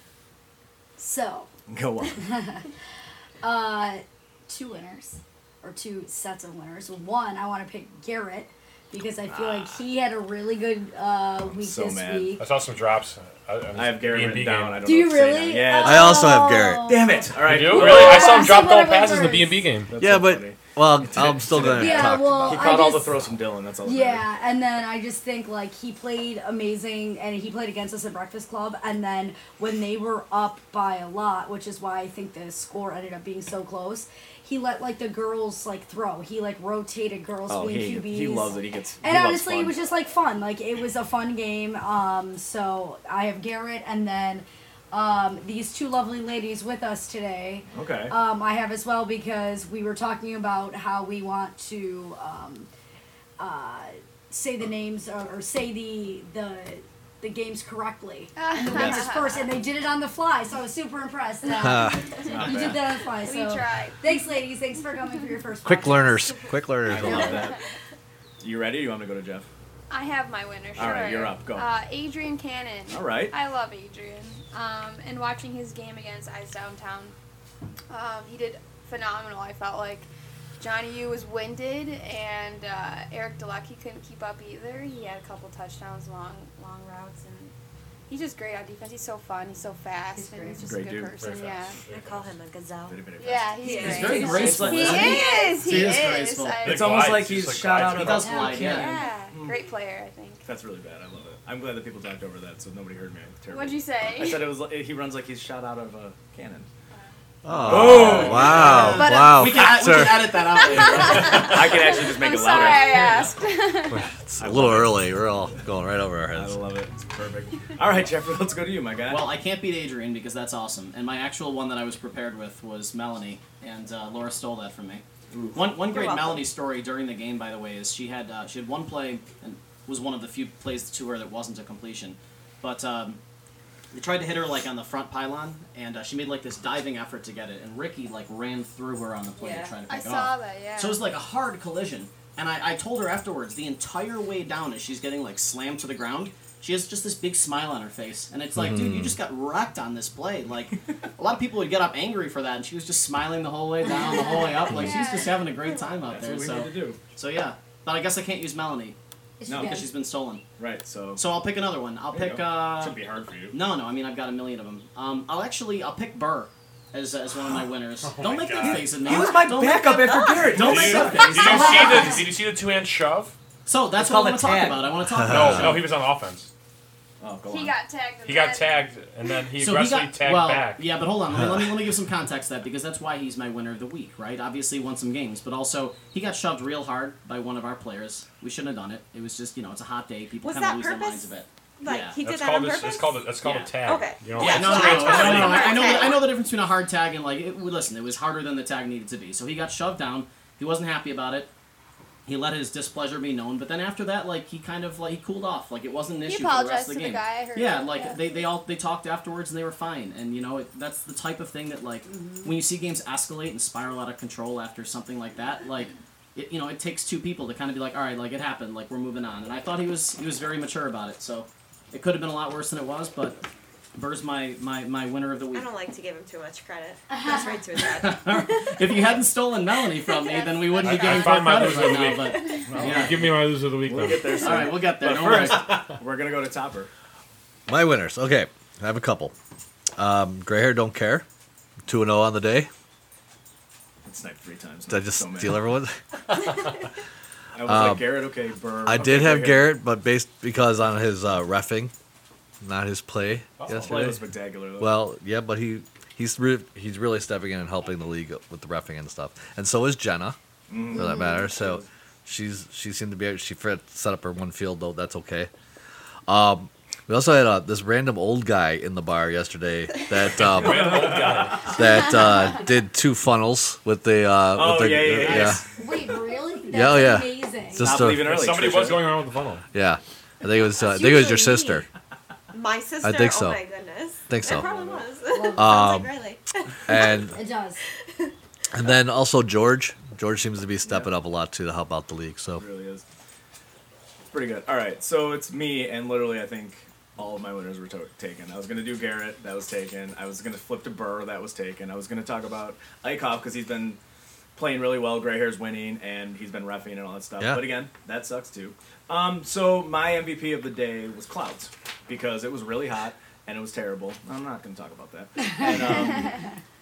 So,
Go on.
uh, two winners, or two sets of winners. One, I want to pick Garrett because I feel like he had a really good uh, week
So
this
mad.
week.
I saw some drops. I,
I have Garrett written down. I don't
Do
know
you
what to say
really?
now. Yeah.
I also have Garrett.
Oh.
Damn it! All right.
You do?
Well,
Really? I saw
I
him drop
said
double
what I went
passes in the
first.
B and B game.
That's
Yeah,
so
but
funny.
Well, I'm still going to
Yeah,
talk
well,
about
He
I
caught all the
just-
throws from Dylan. That's all. that
Yeah, and then I just think like he played amazing, and he played against us at Breakfast Club. And then when they were up by a lot, which is why I think the score ended up being so close, he let like the girls like throw. He like rotated girls
Oh,
being
he,
Q Bs.
he loves it. He gets.
And
he loves
honestly,
fun.
it was just like fun. Like it was a fun game. Um, so I have Garrett, and then um, these two lovely ladies with us today.
Okay.
Um, I have as well because we were talking about how we want to um, uh, say the names or, or say the the the games correctly and the winners first, and they did it on the fly. So I was super impressed that you did that on the fly.
We
So
tried.
thanks, ladies. Thanks for coming for your first.
Quick
podcast.
learners. Quick learners.
I love that. You ready? Or you want me to go to Jeff?
I have my winner. Sure.
All right, you're up. Go.
Uh, Adrian Cannon.
All right.
I love Adrian. Um, and watching his game against Ice Downtown, um, he did phenomenal. I felt like Johnny U was winded, and uh, Eric Delecki couldn't keep up either. He had a couple touchdowns, long long routes, and he's just great on defense. He's so fun. He's so fast,
He's
and
great.
he's just
Great
a good
dude.
person.
Very
Yeah.
fast.
I call him a gazelle.
Very, very fast.
Yeah, he's,
He is.
great.
He's very graceful.
He
isn't
is. He,
He is
is.
graceful.
I-
It's
Like
almost
glides,
like he's
just
shot
glides
out of
He
a
does
Yeah.
glide, yeah.
yeah, great player. I think.
That's really bad. I love it. I'm glad that people talked over that, so nobody heard me. Terrible.
What'd you say?
I said it was. like- He runs like he's shot out of a cannon.
Oh, wow.
But, uh,
wow.
We can, we
Sir,
can edit that out later.
I can actually just make
I'm
it
sorry
louder.
I asked.
it's a little early. We're all going right over our
I
heads.
love it. It's perfect. All right, Jeffrey, let's go to you, my guy.
Well, I can't beat Adrian because that's awesome. And my actual one that I was prepared with was Melanie, and uh, Laura stole that from me. One one great
welcome.
Melanie story during the game, by the way, is she had uh, she had one play and was one of the few plays to her that wasn't a completion, but um, they tried to hit her like on the front pylon, and uh, she made like this diving effort to get it, and Ricky like ran through her on the play
Yeah.
to try to pick
I
it
saw
off.
that. Yeah.
So it was like a hard collision. And I, I told her afterwards, the entire way down as she's getting like slammed to the ground, she has just this big smile on her face. And it's like, dude, you just got wrecked on this play. Like, a lot of people would get up angry for that, and she was just smiling the whole way down, the whole way up. Like, she's just having a great time out
That's
there.
what we
So,
need to do.
so yeah. But I guess I can't use Melanie
Yes,
No,
you
because
can.
she's been stolen.
Right, so.
So I'll pick another one. I'll
There you
pick.
go.
Uh,
Shouldn't be hard for you.
no, no. I mean, I've got a million of them. Um, I'll actually, I'll pick Burr as, as one of my winners. Don't
my
make
God.
that face at me.
He was my
Don't make
backup
that-
after Garrett.
Don't
Did
make
you,
that
did
face.
you see the Did you see the two hand shove?
So that's
It's
what I
called
want
a
to talk
tag.
about. I want to talk
No,
about.
no, he was on offense.
Oh, go
he
on.
got tagged.
He got
then-
tagged, and then he
So he
aggressively
got
tagged
well,
back.
yeah, but hold on. Let me, let me let me give some context to that because that's why he's my winner of the week, right? Obviously, he won some games, but also he got shoved real hard by one of our players. We shouldn't have done it. It was just you know it's a hot day. People
Was
kind of
that
lose their
purpose?
minds a bit.
Like
Yeah.
he did
That's
that
called
on
a,
purpose.
it's called a, that's called
Yeah.
a tag.
Okay.
You know,
Yeah,
it's
no, no,
a
no,
straight
no,
tag.
no, no, I know,
Okay.
I know the difference between a hard tag and like, it, well, listen, it was harder than the tag needed to be. So he got shoved down. He wasn't happy about it. He let his displeasure be known, but then after that, like he kind of like he cooled off. Like it wasn't an
He
issue for the rest
apologized
of
to
the
the
game.
guy. I heard
Yeah,
that,
like
yeah.
they, they all they talked afterwards and they were fine. And you know it, that's the type of thing that like when you see games escalate and spiral out of control after something like that, like it, you know it takes two people to kind of be like, all right, like it happened, like we're moving on. And I thought he was he was very mature about it. So it could have been a lot worse than it was, but Burr's my, my, my winner of the
I
week.
don't like to give him too much credit. That's right to his head.
If you hadn't stolen Melanie from me, then we wouldn't be
I-
giving
I found
Burr
my
credit
loser
right
of the
now. But yeah.
Give me my loser of the week.
We'll
then.
get there soon.
All right, we'll get there.
But
Don't worry.
first, we're going to go to Topper.
My winners. Okay, I have a couple. Um, Gray hair don't care. two and oh on the day.
It's sniped three times.
Did I just
So mad.
steal everyone?
I was
Um,
like, Garrett, okay, Burr.
I
okay,
did have
Gray hair.
Garrett, but based because on his uh, reffing, not his play
Oh,
Play
yesterday.
was spectacular, though.
Well, yeah, but he he's re- he's really stepping in and helping the league with the reffing and stuff. And so is Jenna, for that matter. So she's she seemed to be able, she fr- set up her one field though. That's okay. Um, we also had uh, this random old guy in the bar yesterday that um,
Random old guy.
that uh, did two funnels with the uh,
Oh,
with the
yeah, yeah, yeah.
Wait, really? That's
Yeah, oh, yeah.
amazing.
Just
Stop
a-
leaving early.
Somebody
Trisha.
was going around with the funnel.
yeah. I think it was uh, I think it was your
usually me.
sister.
My sister.
I think so.
Oh my goodness.
Think so.
It probably was.
Um,
Sounds like Riley.
And
It does.
and then also George. George seems to be stepping up a lot too to help out the league. So
It really is. It's pretty good. All right, so it's me, and literally, I think all of my winners were to- taken. I was gonna do Garrett, that was taken. I was gonna flip to Burr, that was taken. I was gonna talk about Eichhoff because he's been playing really well. Gray hair's winning, and he's been reffing and all that stuff.
Yeah.
But again, that sucks too. Um, so my M V P of the day was Clouds because it was really hot and it was terrible. I'm not gonna talk about that. And, um,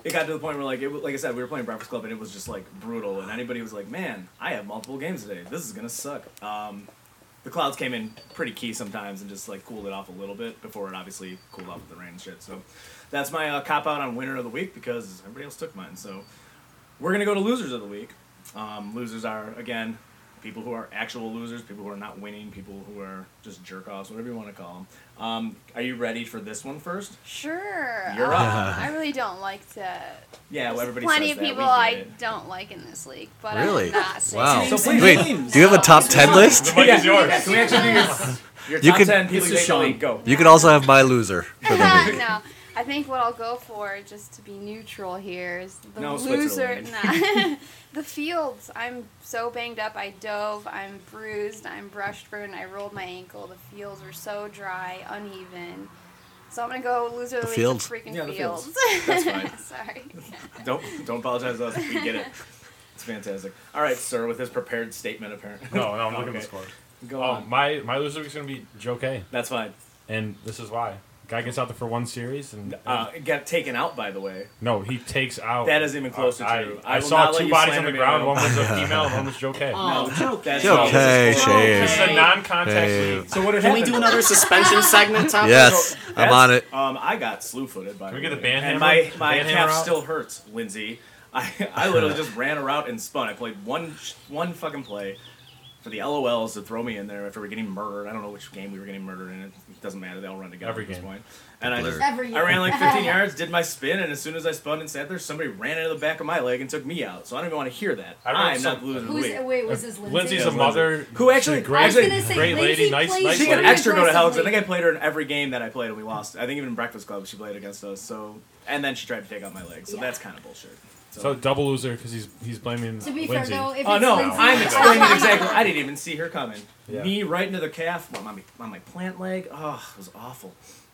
it got to the point where, like, it, like I said, we were playing Breakfast Club, and it was just, like, brutal. And anybody was like, man, I have multiple games today. This is going to suck. Um, the clouds came in pretty key sometimes and just, like, cooled it off a little bit before it obviously cooled off with the rain and shit. So that's my uh, cop-out on winner of the week because everybody else took mine. So we're going to go to losers of the week. Um, losers are, again, people who are actual losers, people who are not winning, people who are just jerk-offs, whatever you want to call them. Um, are you ready for this one first?
Sure.
You're
uh,
up.
I really don't like to.
Yeah, well,
There's
everybody
plenty
says
of
that.
people
We get
I
it.
don't like in this league, but
Really?
I'm not saying
Wow.
So please
Wait,
names.
do you have a top ten list?
The mic is yours.
Yeah, can we actually do your, your
You
top
could-
ten people
This
you
is
hate in the
Sean.
league? Go.
You could also have my loser for the week.
No, I think what I'll go for, just to be neutral here, is the
No
loser.
Switzerland.
Nah. The fields. I'm so banged up. I dove. I'm bruised. I'm brushed burned. I rolled my ankle. The fields were so dry, uneven. So I'm gonna go loser of the,
The
league.
fields?
The freaking
Yeah, the
fields.
fields. That's fine.
Sorry.
Don't don't apologize to us. We get it. It's fantastic. All right, sir, with his prepared statement, apparently.
No, no, I'm looking
Okay.
at the scores.
Go
Oh,
on.
my my loser week's gonna be Joe K,
That's fine.
and this is why. Guy gets out there for one series, and, and
Uh, it got taken out, by the way.
no, he takes out.
That is even closer
I,
to.
I,
I will
saw
not let
two
you
bodies on
slander
the
me at
ground.
all.
One was a female, and one was Joe K.
Oh, joke.
That's
Joe
all.
K,
This is-
shave.
This is a non-contact
Shave.
league.
So what had
Can we
happened?
do another suspension segment, Tom?
Yes, I'm
That's-
on it.
Um, I got slew-footed by
Can we
the
get
way.
the band
and
hammer?
my my
Band
calf
hammer out?
still hurts, Lindsay. I I literally just ran a route and spun. I played one one fucking play for the L O Ls to throw me in there after we're getting murdered. I don't know which game we were getting murdered in. It doesn't matter. They all run together
Every
at this
game.
point. And I just
Every
I ran
year.
like fifteen yards, did my spin, and as soon as I spun and sat there, somebody ran into the back of my leg and took me out. So I don't even want to hear that.
I wrote
I'm
some-
not the loser of the
Who's
week.
wait? Was this Lindsay?
Lindsay's
Yeah,
a mother.
Who actually-
she's a great,
I was gonna say
great
Lindsay
lady, nice,
plays
nice
She got
lady.
extra go to hell because I
aggressively.
think I played her in every game that I played and we lost. I think even in Breakfast Club she played against us. So and then she tried to take out my leg. So
Yeah.
that's kind of bullshit.
So double loser because he's he's blaming
To be
Lindsay.
fair though, if
Oh
it's
no,
Lindsay,
I'm
it's
explaining
fine.
exactly. I didn't even see her coming.
Yeah.
Me right into the calf on my on my plant leg. Oh, it was awful.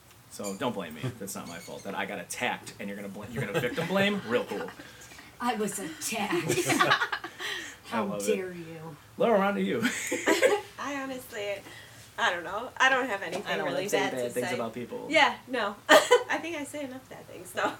So don't blame me. That's not my fault. That I got attacked and you're gonna bl- you're gonna victim blame. Real cool.
I was attacked. How
love it.
dare you?
Laura, on to you.
I honestly, I don't know. I don't have anything
I don't
really
like saying
bad,
bad
to
things
say.
about people.
Yeah, no. I think I say enough bad things. No.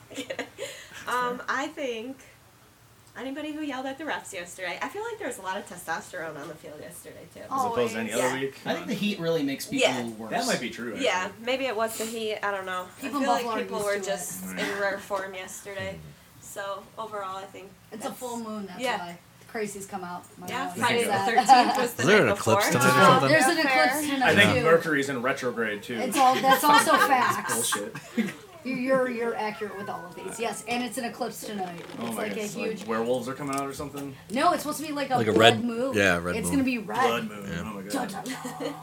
um, I think anybody who yelled at the refs yesterday. I feel like there was a lot of testosterone on the field yesterday too.
As opposed to any
Always.
other
Yeah.
week.
I think the heat really makes people
Yeah.
worse.
That might be true. Actually.
Yeah, maybe it was the heat. I don't know.
People
I
in
feel
Buffalo are
like people
used
were
to it.
just
Right.
in rare form yesterday. So overall, I think
It's a
that's-
full moon. That's
Yeah.
why the crazies come out. My
Yeah,
mom
Friday
says
the
that.
thirteenth was the
Is there
night
an eclipse
before.
tonight or
Uh,
something?
there's an
Fair.
eclipse tonight
I think
too.
Mercury's in retrograde too.
It's all. That's also facts.
bullshit.
You- You're you're accurate with all of these. Yes, and it's an eclipse tonight. It's
Oh my
like
god,
a
it's
huge.
like werewolves are coming out or something.
No, it's supposed to be like a
Like a
blood
red-
moon.
yeah, red
It's
moon.
gonna be red.
Blood moon.
Yeah.
Oh my
Dun,
god.
dun,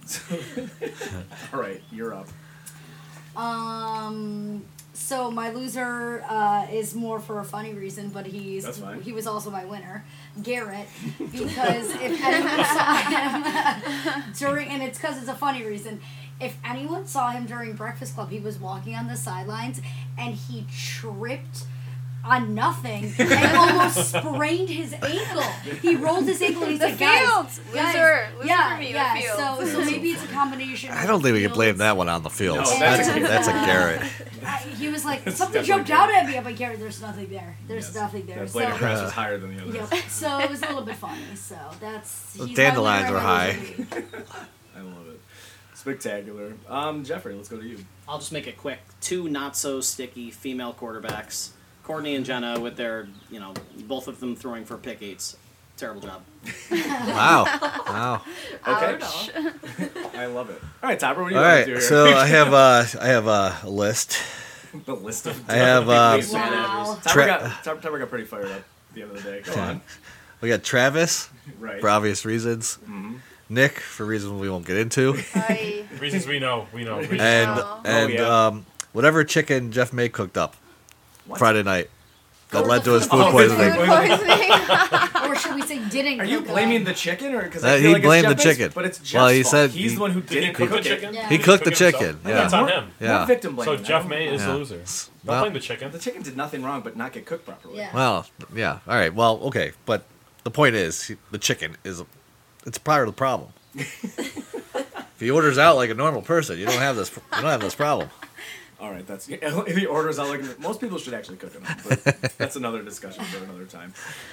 All right, you're up.
dun. Um. So my loser uh, is more for a funny reason, but he's
That's fine.
he was also my winner, Garrett, because if anyone saw him during, and it's because it's a funny reason. If anyone saw him during Breakfast Club, he was walking on the sidelines and he tripped on nothing and almost sprained his ankle. He rolled his ankle and he's
The
like, guys,
fields.
guys,
Loser. Loser
yeah,
for me, the
yeah.
fields.
So, so maybe it's a combination.
I
of
don't think we can
fields.
blame that one on the field.
No,
that's,
that's
a,
a-
that's a Garrett.
I, he was like,
That's
something
definitely
jumped out
Garrett.
at me. I'm like, Garrett, there's nothing there. There's
Yes.
nothing there.
That
So,
blade of grass was higher than the other.
yep. So it was a little bit funny. So that's
The
he's
dandelions
my winner
were
of
high.
my loser of the week.
I love it. Spectacular. Um, Jeffrey, let's go to you.
I'll just make it quick. Two not so sticky female quarterbacks, Courtney and Jenna, with their, you know, both of them throwing for pick eights. Terrible job.
Wow. Wow.
Okay.
Ouch.
I love it. All right, Topper, what do you
All
want to do
right.
here?
So I have uh, I have uh, a list.
the list of
I have,
people
uh,
he's mad at.
Wow.
Topper,
Tra-
got, Topper, Topper got pretty fired up at the end of the day. Go on.
We got Travis
Right.
for obvious reasons. Nick for reasons we won't get into,
I,
Reasons we know, we know. Reasons
and
we
Oh.
and
yeah.
um, whatever chicken Jeff May cooked up
What?
Friday night that
Or
led
the
to his
food
food
Oh,
poisoning.
food poisoning.
Or should we say didn't?
Are you
cook up?
blaming the chicken, or because
Uh,
I feel
he
like
blamed
it's
the
Jeff Mace,
chicken.
But it's Jeff's
Well, he
fault.
said
he's
he-
the one who
Did he
didn't
cook
cook
the
it.
chicken?
Yeah.
He
Did
cooked the
cook it himself?
chicken.
Yeah,
Yeah.
That's on
What-
him.
Yeah.
What victim
So
blaming?
Jeff
I
May
don't-
is
Yeah.
the loser. Don't
Well-
blame the chicken.
The chicken did nothing wrong, but not get cooked properly.
Yeah.
Well, yeah. All right. Well, okay. But the point is, he- the chicken is, a, it's part of the problem. If he orders out like a normal person, you don't have this. You don't have this problem.
All right, that's he orders out like most people should actually cook them, but that's another discussion for another time.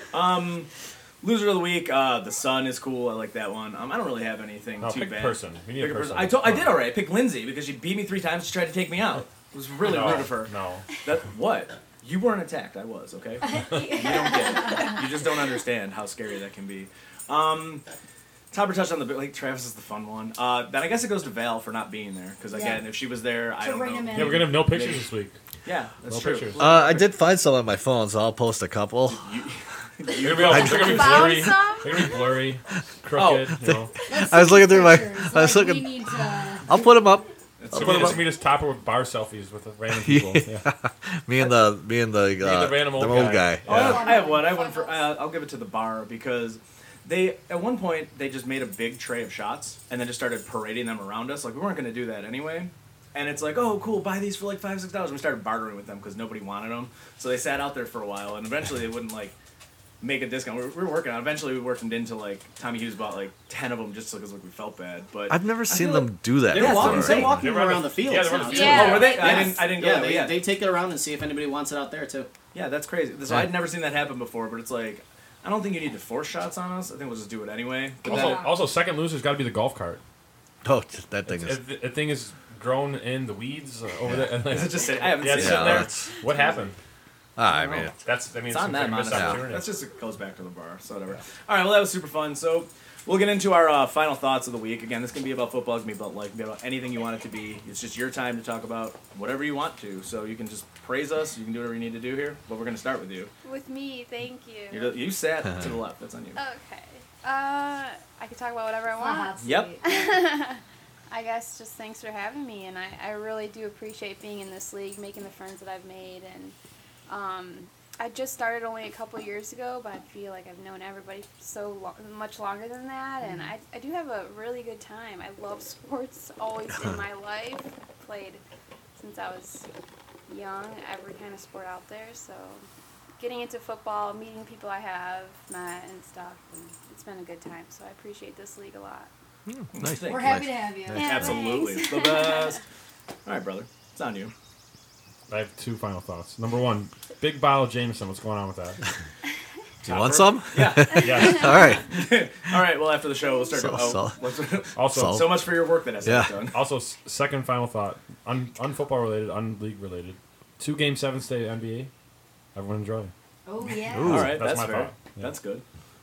Um, loser of the week, uh, the Sun is cool. I like that one. Um, I don't really have anything
No,
too
pick
bad.
person. We need a
Pick a
person.
I told I did already. I picked Lindsay because she beat me three times. She tried to take me out. It was really
no,
rude of her.
No.
That what? You weren't attacked. I was. Okay. You don't get it. You just don't understand how scary that can be. Um, Topper touched on the like Travis is the fun one. Uh, then I guess it goes to Val for not being there because again,
Yeah.
if she was there, I
To
don't
rein
know.
him in.
Yeah, we're gonna have no pictures
Maybe.
this week.
Yeah, that's
No
true.
pictures.
Uh, I did find some on my phone, so I'll post a couple.
They're gonna be, all, they're gonna be
Found
blurry.
some?
They're gonna be blurry, crooked. you know.
Let's
I was
see
looking through my-
pictures.
I was
Like,
looking-
We need to.
I'll put them up.
It's
It's
so
gonna, be,
much-
it's gonna be just Topper with bar selfies with random people. Yeah.
Me and the me and the uh,
the random old
old
guy.
guy.
Oh, I
Yeah.
have- I have one. I went for. Uh, I'll give it to the bar because they at one point they just made a big tray of shots and then just started parading them around us. Like we weren't going to do that anyway. And it's like, oh, cool, buy these for like five, six dollars. We started bartering with them because nobody wanted them. So they sat out there for a while, and eventually they wouldn't like make a discount. We were, we were working on it. Eventually we worked them into like Tommy Hughes bought like ten of them just because like we felt bad. But
I've never
I
seen
feel
them
like-
do that.
They're
Yeah, that's what
walking,
I'm
they're
saying.
walking
They run
around
the-
the fields
yeah, they run
now,
the
too.
fields.
Oh, were they? I
Yes.
didn't. I didn't go
Yeah,
there.
they,
yeah.
they take it around and see if anybody wants it out there too.
Yeah, that's crazy. So
Yeah.
I'd never seen that happen before, but it's like, I don't think you need to force shots on us. I think we'll just do it anyway. But
Also,
then-
also, second loser's got to be the golf cart.
Oh, that thing is.
The thing is grown in the weeds uh, over there.
Is it just sit- I haven't
yeah,
seen
it's
it.
sitting
Yeah,
there.
that's-
What happened?
Ah, I mean,
That's I mean,
It's on them,
missed
honestly.
opportunity.
That's just it goes back to the bar, so whatever. All right, well that was super fun. So we'll get into our uh, final thoughts of the week. Again, this can be about football, it can be about like, it can be about anything you want it to be. It's just your time to talk about whatever you want to. So you can just praise us. You can do whatever you need to do here. But we're gonna start with you.
With me, thank you.
You're, you sat to the left. That's on you.
Okay. Uh, I can talk about whatever I
It's not
want.
hot
Yep.
seat.
I guess just thanks for having me, and I, I really do appreciate being in this league, making the friends that I've made, and um, I just started only a couple years ago, but I feel like I've known everybody so lo- much longer than that, and I, I do have a really good time. I love sports, always in my life, played since I was young, every kind of sport out there, so getting into football, meeting people I have met and stuff, and it's been a good time, so I appreciate this league a lot.
nice.
We're
nice.
happy to have you.
Yeah,
Absolutely,
thanks.
the best. All right, brother. It's on you.
I have two final thoughts. Number one, big bottle of Jameson. What's going on with that?
Do you want some?
Yeah.
Yes.
All right.
All right. Well, after the show, we'll start.
So-
to, oh,
so-
let's-
Also,
So-
so much for your work that has
Yeah.
done.
also, s- second final thought, un, unfootball related, unleague related. Two game seventh day N B A. Everyone enjoy.
Oh yeah.
Ooh.
All right,
That's
that's,
my
fair.
thought. Yeah.
That's good.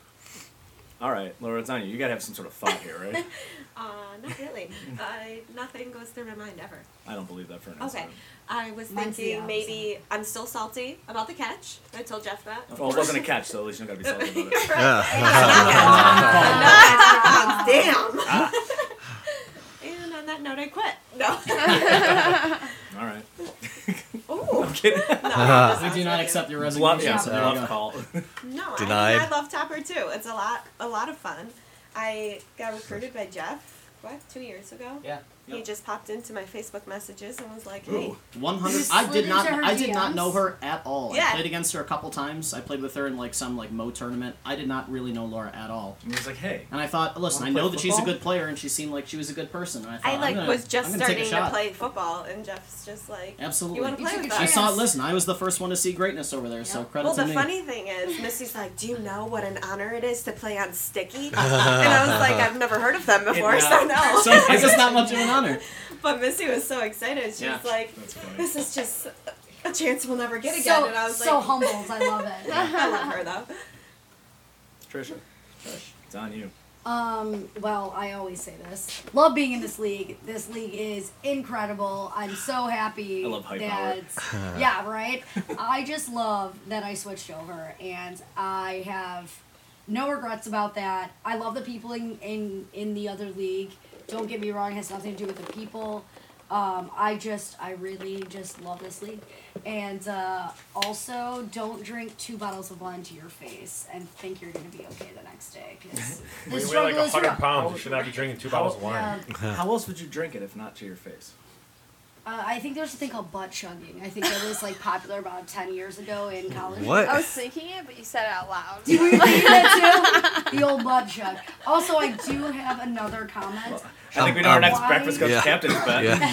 All right, Laura, it's on you. You gotta have some sort of thought here, right?
Uh, not really. I nothing goes through my mind ever.
I don't believe that for an
Okay.
instant.
I was
Mine's the
thinking maybe I'm still salty about the catch. I told Jeff that.
Well, it wasn't a catch, so at least you don't gotta be salty about it.
Yeah.
Damn. And on that note, I quit. No.
All right.
Ooh.
I'm kidding.
No,
We do not accept your
Bluff,
resignation.
yeah,
so there you
bluff
go.
call.
No,
Denied.
I, mean, I love Topper too. It's a lot, a lot of fun. I got recruited by Jeff. What? Two years ago.
Yeah.
He
Yep.
just popped into my Facebook messages and was like, "Hey,
Ooh.
One hundred.
You
I
slid
did not.
into her
I did not
D Ms?
know her at all.
Yeah.
I played against her a couple times. I played with her in like some like Mo tournament. I did not really know Laura at all.
And he's like, hey.
And I thought, listen, I
Wanna play
know that she's a
football?
good player, and she seemed like she was a good person. And I thought,
I
I'm
like
gonna-
was just
I'm gonna take a
starting to
shot.
play football," and Jeff's just like,
Absolutely.
"You want to
You
play
took
with
a
us?"
I saw.
chance.
Listen, I was the first one to see greatness over there, so credit
Well,
to
the
me.
funny thing is, Missy's like, "Do you know what an honor it is to play on Sticky?" and I was like, "I've never heard of them before,
It-
so no."
So I guess not much of an honor.
But Missy was so excited. She
Yeah.
was like,
That's funny.
"This is just a chance we'll never get again."
So,
and I was
so
like,
humbled. I love it.
"I love her though."
Trisha. Trish, it's on you.
Um, well, I always say this. Love being in this league. This league is incredible. I'm so happy
I love hype
that yeah, right? I just love that I switched over and I have no regrets about that. I love the people in, in, in the other league. Don't get me wrong, it has nothing to do with the people. Um, I just, I really just love this league. And uh, also, don't drink two bottles of wine to your face and think you're going to be okay the next day. Because the
When you weigh
struggle
like
is
hundred
real.
pounds, you should not be drinking two bottles of wine.
Yeah.
How else would you drink it if not to your face?
Uh, I think there's a thing called butt chugging. I think that was like popular about ten years ago in college.
What?
I was thinking it, but you said it out loud.
Were you thinking that too? The old butt chug. Also, I do have another comment.
I think we know our
Um,
next
why-
breakfast coach
Yeah.
captain's bet.
Yeah,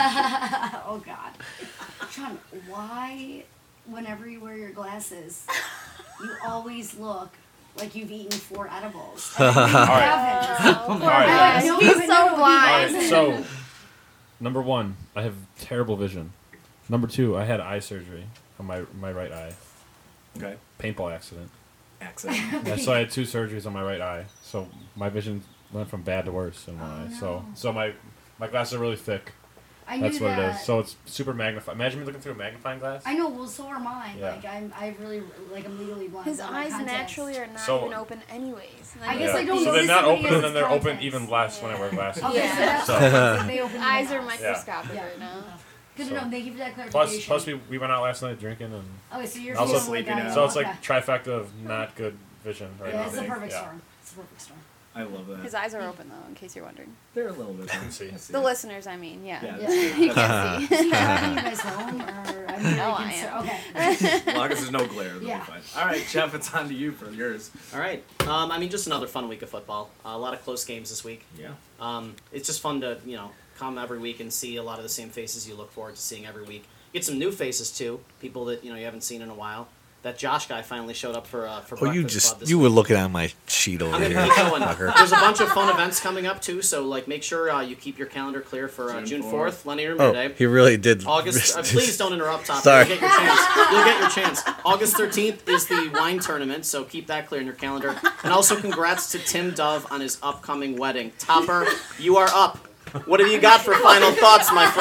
yeah.
Oh God, John, why, whenever you wear your glasses, you always look like you've eaten four edibles? And I think you haven't.
Oh,
All right.
I don't
He's
even
so
know what he
blind.
is.
All right, so number one, I have terrible vision. Number two, I had eye surgery on my my right eye,
Okay.
paintball accident.
Accident.
Yeah, so I had two surgeries on my right eye. So my vision went from bad to worse in one
Oh,
eye. So
no.
so my my glasses are really thick.
I knew
That's what
that.
it is. So it's super magnified. Imagine me looking through a magnifying glass.
I know. Well, so are mine.
Yeah.
Like I'm, I really like I'm legally blind.
His
so I have
eyes
contacts.
naturally are not
So-
even open anyways.
I guess
Yeah.
I don't
So they're
notice
not
it when he
open,
has
and then they're open
contacts.
even less when I wear glasses.
Okay,
Yeah.
so that's
So-
so they open
Eyes are
my eyes.
microscopic
Yeah.
right now.
Good to
So-
know. Thank you for that
Plus,
clarification.
plus we, we went out last night drinking, and
Okay, so you're
Also
feeling
sleepy
like I
now.
am.
so it's like
Okay.
trifecta of not good vision right
Yeah,
now.
it's the perfect
Yeah.
storm. It's the perfect storm.
I love that.
His eyes are open though, in case you're wondering.
They're a little bit.
can see.
The listeners, I mean, yeah.
Yeah.
Yeah.
You can see.
Is he driving you guys home, or I'm very
No, I
concerned.
am.
Okay.
As long as there's no glare, they'll
Yeah.
be fine. All right, Jeff, it's on to you for yours.
All right. Um, I mean, just another fun week of football. Uh, a lot of close games this week.
Yeah.
Um, it's just fun to, you know, come every week and see a lot of the same faces you look forward to seeing every week. Get some new faces too, people that you know you haven't seen in a while. That Josh guy finally showed up for uh, for
Oh, you
breakfast
just
club this
you
week.
were looking at my sheet over
I'm
here.
gonna keep going.
fucker.
There's a bunch of fun events coming up too, so like make sure uh, you keep your calendar clear for uh,
June
June fourth, Lenny
Oh,
Day.
he really did.
August. Uh, please don't interrupt, Top.
Sorry.
You'll get your chance. You'll get your chance. August thirteenth is the wine tournament, so keep that clear in your calendar. And also, congrats to Tim Dove on his upcoming wedding. Topper, you are up. What have you got for final thoughts, my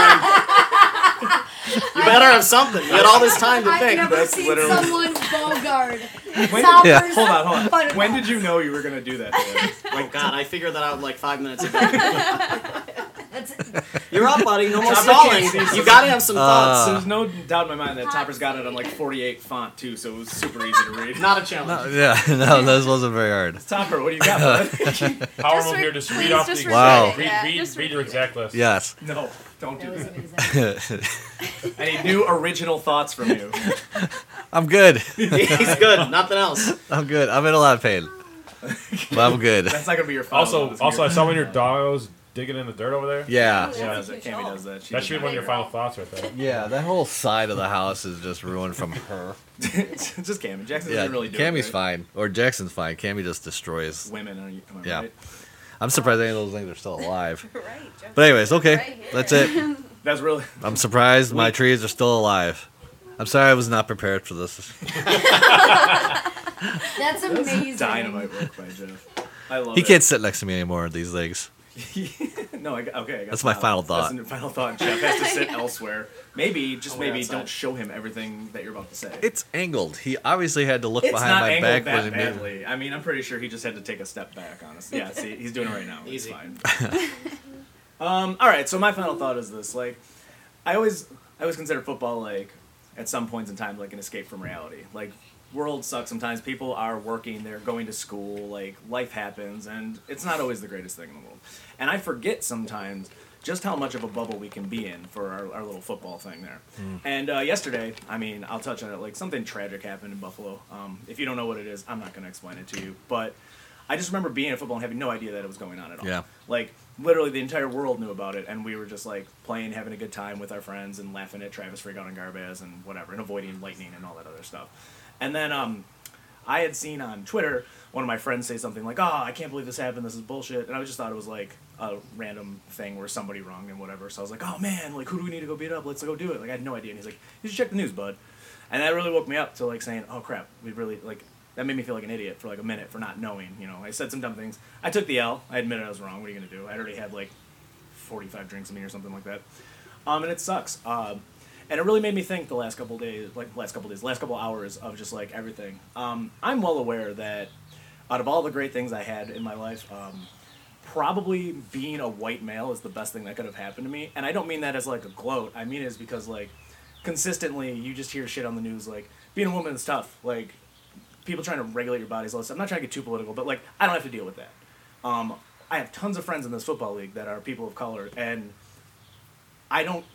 friend? You better have something. You had all this time to
I've
think.
never
That's
seen
literally-
someone bogart.
When,
Toppers
Yeah.
hold on, hold on.
final
When
thought.
did you know you were gonna do that? Today?
Oh God, I figured that out like five minutes ago.
That's
You're up, buddy. No more
Topper
stalling.
can't see
You gotta have some thoughts.
So there's no doubt in my mind that Topper's got it on like forty-eight font too, so it was super easy to read.
Not a challenge.
Yeah, no, this wasn't very hard.
Topper, what do you got, bud?
Power
Just
move
re-
here. Just
please
read off
just
the
repeat
Wow.
it,
Read,
yeah,
read,
just
read your
repeat it.
exact list.
Yes.
No, don't
that
do
was
that.
amazing.
I need new original thoughts from you.
I'm good.
He's good. Nothing else.
I'm good. I'm in a lot of pain, but I'm good.
That's not gonna be your final
Also,
thought, it's
also, I
your-
saw one of your doggos digging in the dirt over there.
Yeah.
She does that. Cammy does that. She
That
does
should be one of your final thoughts right there.
Yeah, that whole side of the house is just ruined from her.
Just Cammy. Jackson
Yeah,
doesn't really do
Cammy's
it, right?
fine, or Jackson's fine. Cammy just destroys.
Women, are you, am I
Yeah.
right?
I'm surprised any of those things are still alive.
Right, Joe.
But anyways, okay,
Right here.
that's it.
That's really
I'm surprised my trees are still alive. I'm sorry I was not prepared for this.
That's amazing.
dynamite work by Jeff. I love
He
it.
can't sit next to me anymore these legs.
No, I, got- okay. I got
That's my final thought.
That's the final thought. Jeff has to sit elsewhere. Maybe, just
I'll wait
maybe,
outside.
don't show him everything that you're about to say.
It's angled. He obviously had to look
It's
behind
not
my
angled
back
that
when he made.
badly. I mean, I'm pretty sure he just had to take a step back. Honestly, yeah. See, he's doing it right now.
Easy.
It's fine. um. All right. So my final thought is this: like, I always, I always consider football like, at some points in time, like an escape from reality. Like, world sucks sometimes. People are working. They're going to school. Like, life happens, and it's not always the greatest thing in the world. And I forget sometimes just how much of a bubble we can be in for our, our little football thing there. And uh, yesterday, I mean, I'll touch on it, like something tragic happened in Buffalo. Um, if you don't know what it is, I'm not going to explain it to you. But I just remember being at football and having no idea that it was going on at all.
Yeah.
Like, literally the entire world knew about it, and we were just, like, playing, having a good time with our friends and laughing at Travis Freakout and Garbaz and whatever, and avoiding lightning and all that other stuff. And then um, I had seen on Twitter one of my friends say something like, oh, I can't believe this happened, this is bullshit. And I just thought it was, like, a random thing where somebody wronged and whatever. So I was like, oh, man, like, who do we need to go beat up? Let's go do it. Like, I had no idea. And he's like, you should check the news, bud. And that really woke me up to, like, saying, oh, crap, we really, like, that made me feel like an idiot for, like, a minute for not knowing, you know. I said some dumb things. I took the L. I admitted I was wrong. What are you going to do? I already had, like, forty-five drinks in me or something like that. Um, and it sucks. Um, and it really made me think the last couple days, like, last couple days, last couple hours of just, like, everything. Um, I'm well aware that out of all the great things I had in my life, um, probably being a white male is the best thing that could have happened to me. And I don't mean that as, like, a gloat. I mean it is because, like, consistently you just hear shit on the news, like, being a woman is tough. Like, people trying to regulate your bodies, all this stuff. I'm not trying to get too political, but, like, I don't have to deal with that. Um, I have tons of friends in this football league that are people of color, and I don't...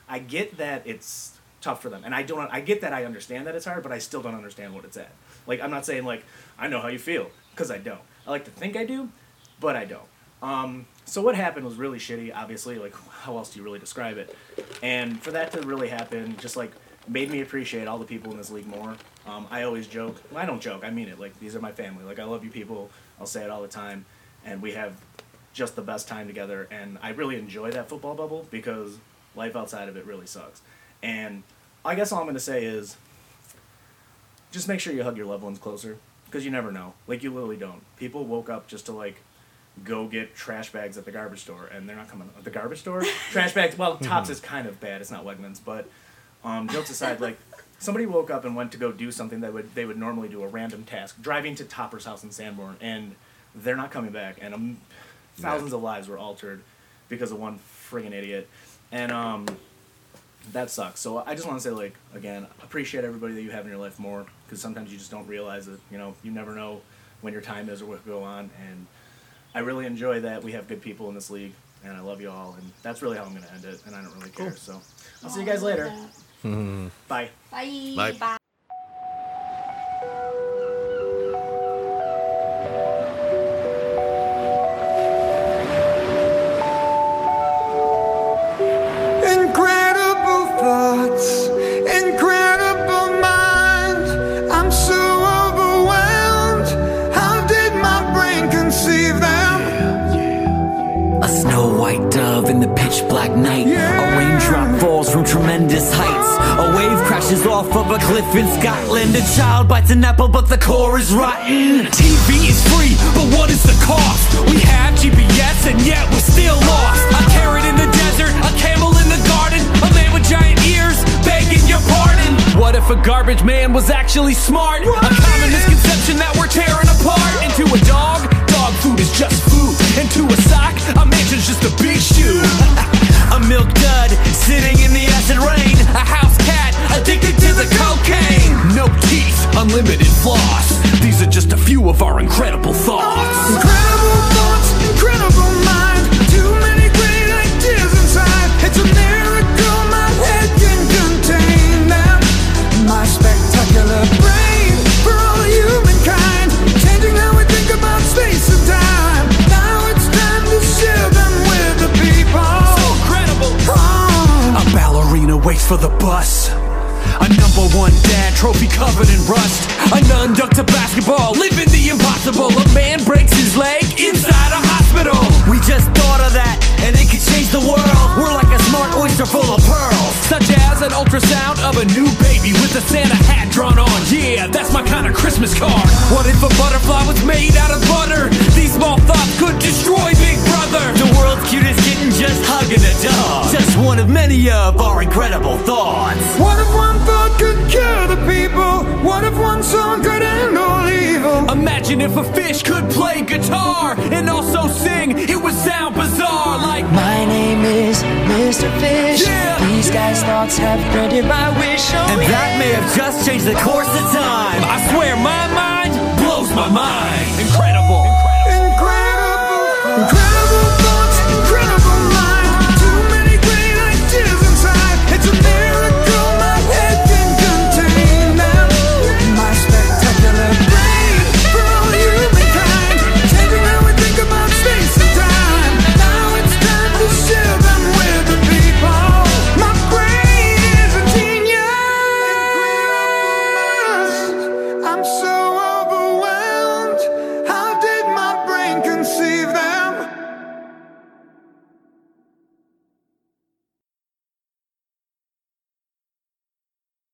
I get that it's tough for them, and I don't. I get that. I understand that it's hard, but I still don't understand what it's at. Like, I'm not saying like I know how you feel, because I don't. I like to think I do, but I don't. Um, so what happened was really shitty. Obviously, like how else do you really describe it? And for that to really happen, just like made me appreciate all the people in this league more. Um, I always joke. Well, I don't joke. I mean it. Like, these are my family. Like, I love you people. I'll say it all the time, and we have just the best time together. And I really enjoy that football bubble because life outside of it really sucks. And I guess all I'm going to say is just make sure you hug your loved ones closer, because you never know. Like, you literally don't. People woke up just to, like, go get trash bags at the garbage store, and they're not coming. The garbage store? Trash bags, well, Tops is kind of bad. It's not Wegmans, but um, jokes aside, like, somebody woke up and went to go do something that would they would normally do, a random task, driving to Topper's house in Sanborn, and they're not coming back, and um, thousands of lives were altered because of one friggin' idiot. And, um... that sucks. So I just want to say, like, again, appreciate everybody that you have in your life more, because sometimes you just don't realize it. You know, you never know when your time is or what will go on. And I really enjoy that we have good people in this league, and I love you all. And that's really how I'm going to end it, and I don't really care. Cool. So I'll see you guys later. Bye.
Bye.
Bye.
Bye.
Incredible thoughts, incredible mind. I'm so overwhelmed. How did my brain conceive them?
A snow white dove in the pitch black night. A raindrop falls from tremendous heights. A wave crashes off of a cliff in Scotland. A child bites an apple, but the core is rotten.
T V is free, but what is the cost? We have G P S and yet we're still lost. A carrot in the desert, a camel in the garden, a man with giant ears begging your pardon. What if a garbage man was actually smart? A common misconception that we're tearing apart. Into a dog, dog food is just food. Into a sock, a mansion's just a big shoe.
A milk dud sitting in the acid rain.
A house cat addicted to the cocaine. No teeth, unlimited floss. These are just a few of our incredible thoughts.
Incredible thoughts, incredible mind. Too many great ideas inside. It's a miracle my head can contain them. My spectacular brain for all of humankind, changing how we think about space and time. Now it's time to share them with the people.
So incredible.
Oh.
A ballerina waits for the bus. A number one dad, trophy covered in rust. A nun ducked a basketball, living the impossible. A man breaks his leg inside a hospital.
We just thought of that, and it could change the world. We're like a smart oyster full of pearls.
Such as an ultrasound of a new baby with a Santa hat drawn on. Yeah, that's my kind of Christmas card. What if a butterfly was made out of butter? These small thoughts could destroy Big Brother.
The world's cutest kitten just hugging a dog. Just one of many of our incredible thoughts.
What if one thought could cure the people? What if one song could end all evil?
Imagine if a fish could play guitar and also sing. It would sound bizarre, like
my name is Mister Fish.
Yeah.
These guys' thoughts have granted my wish. Oh,
and
yeah.
that may have just changed the course of time.
I swear my mind blows my mind.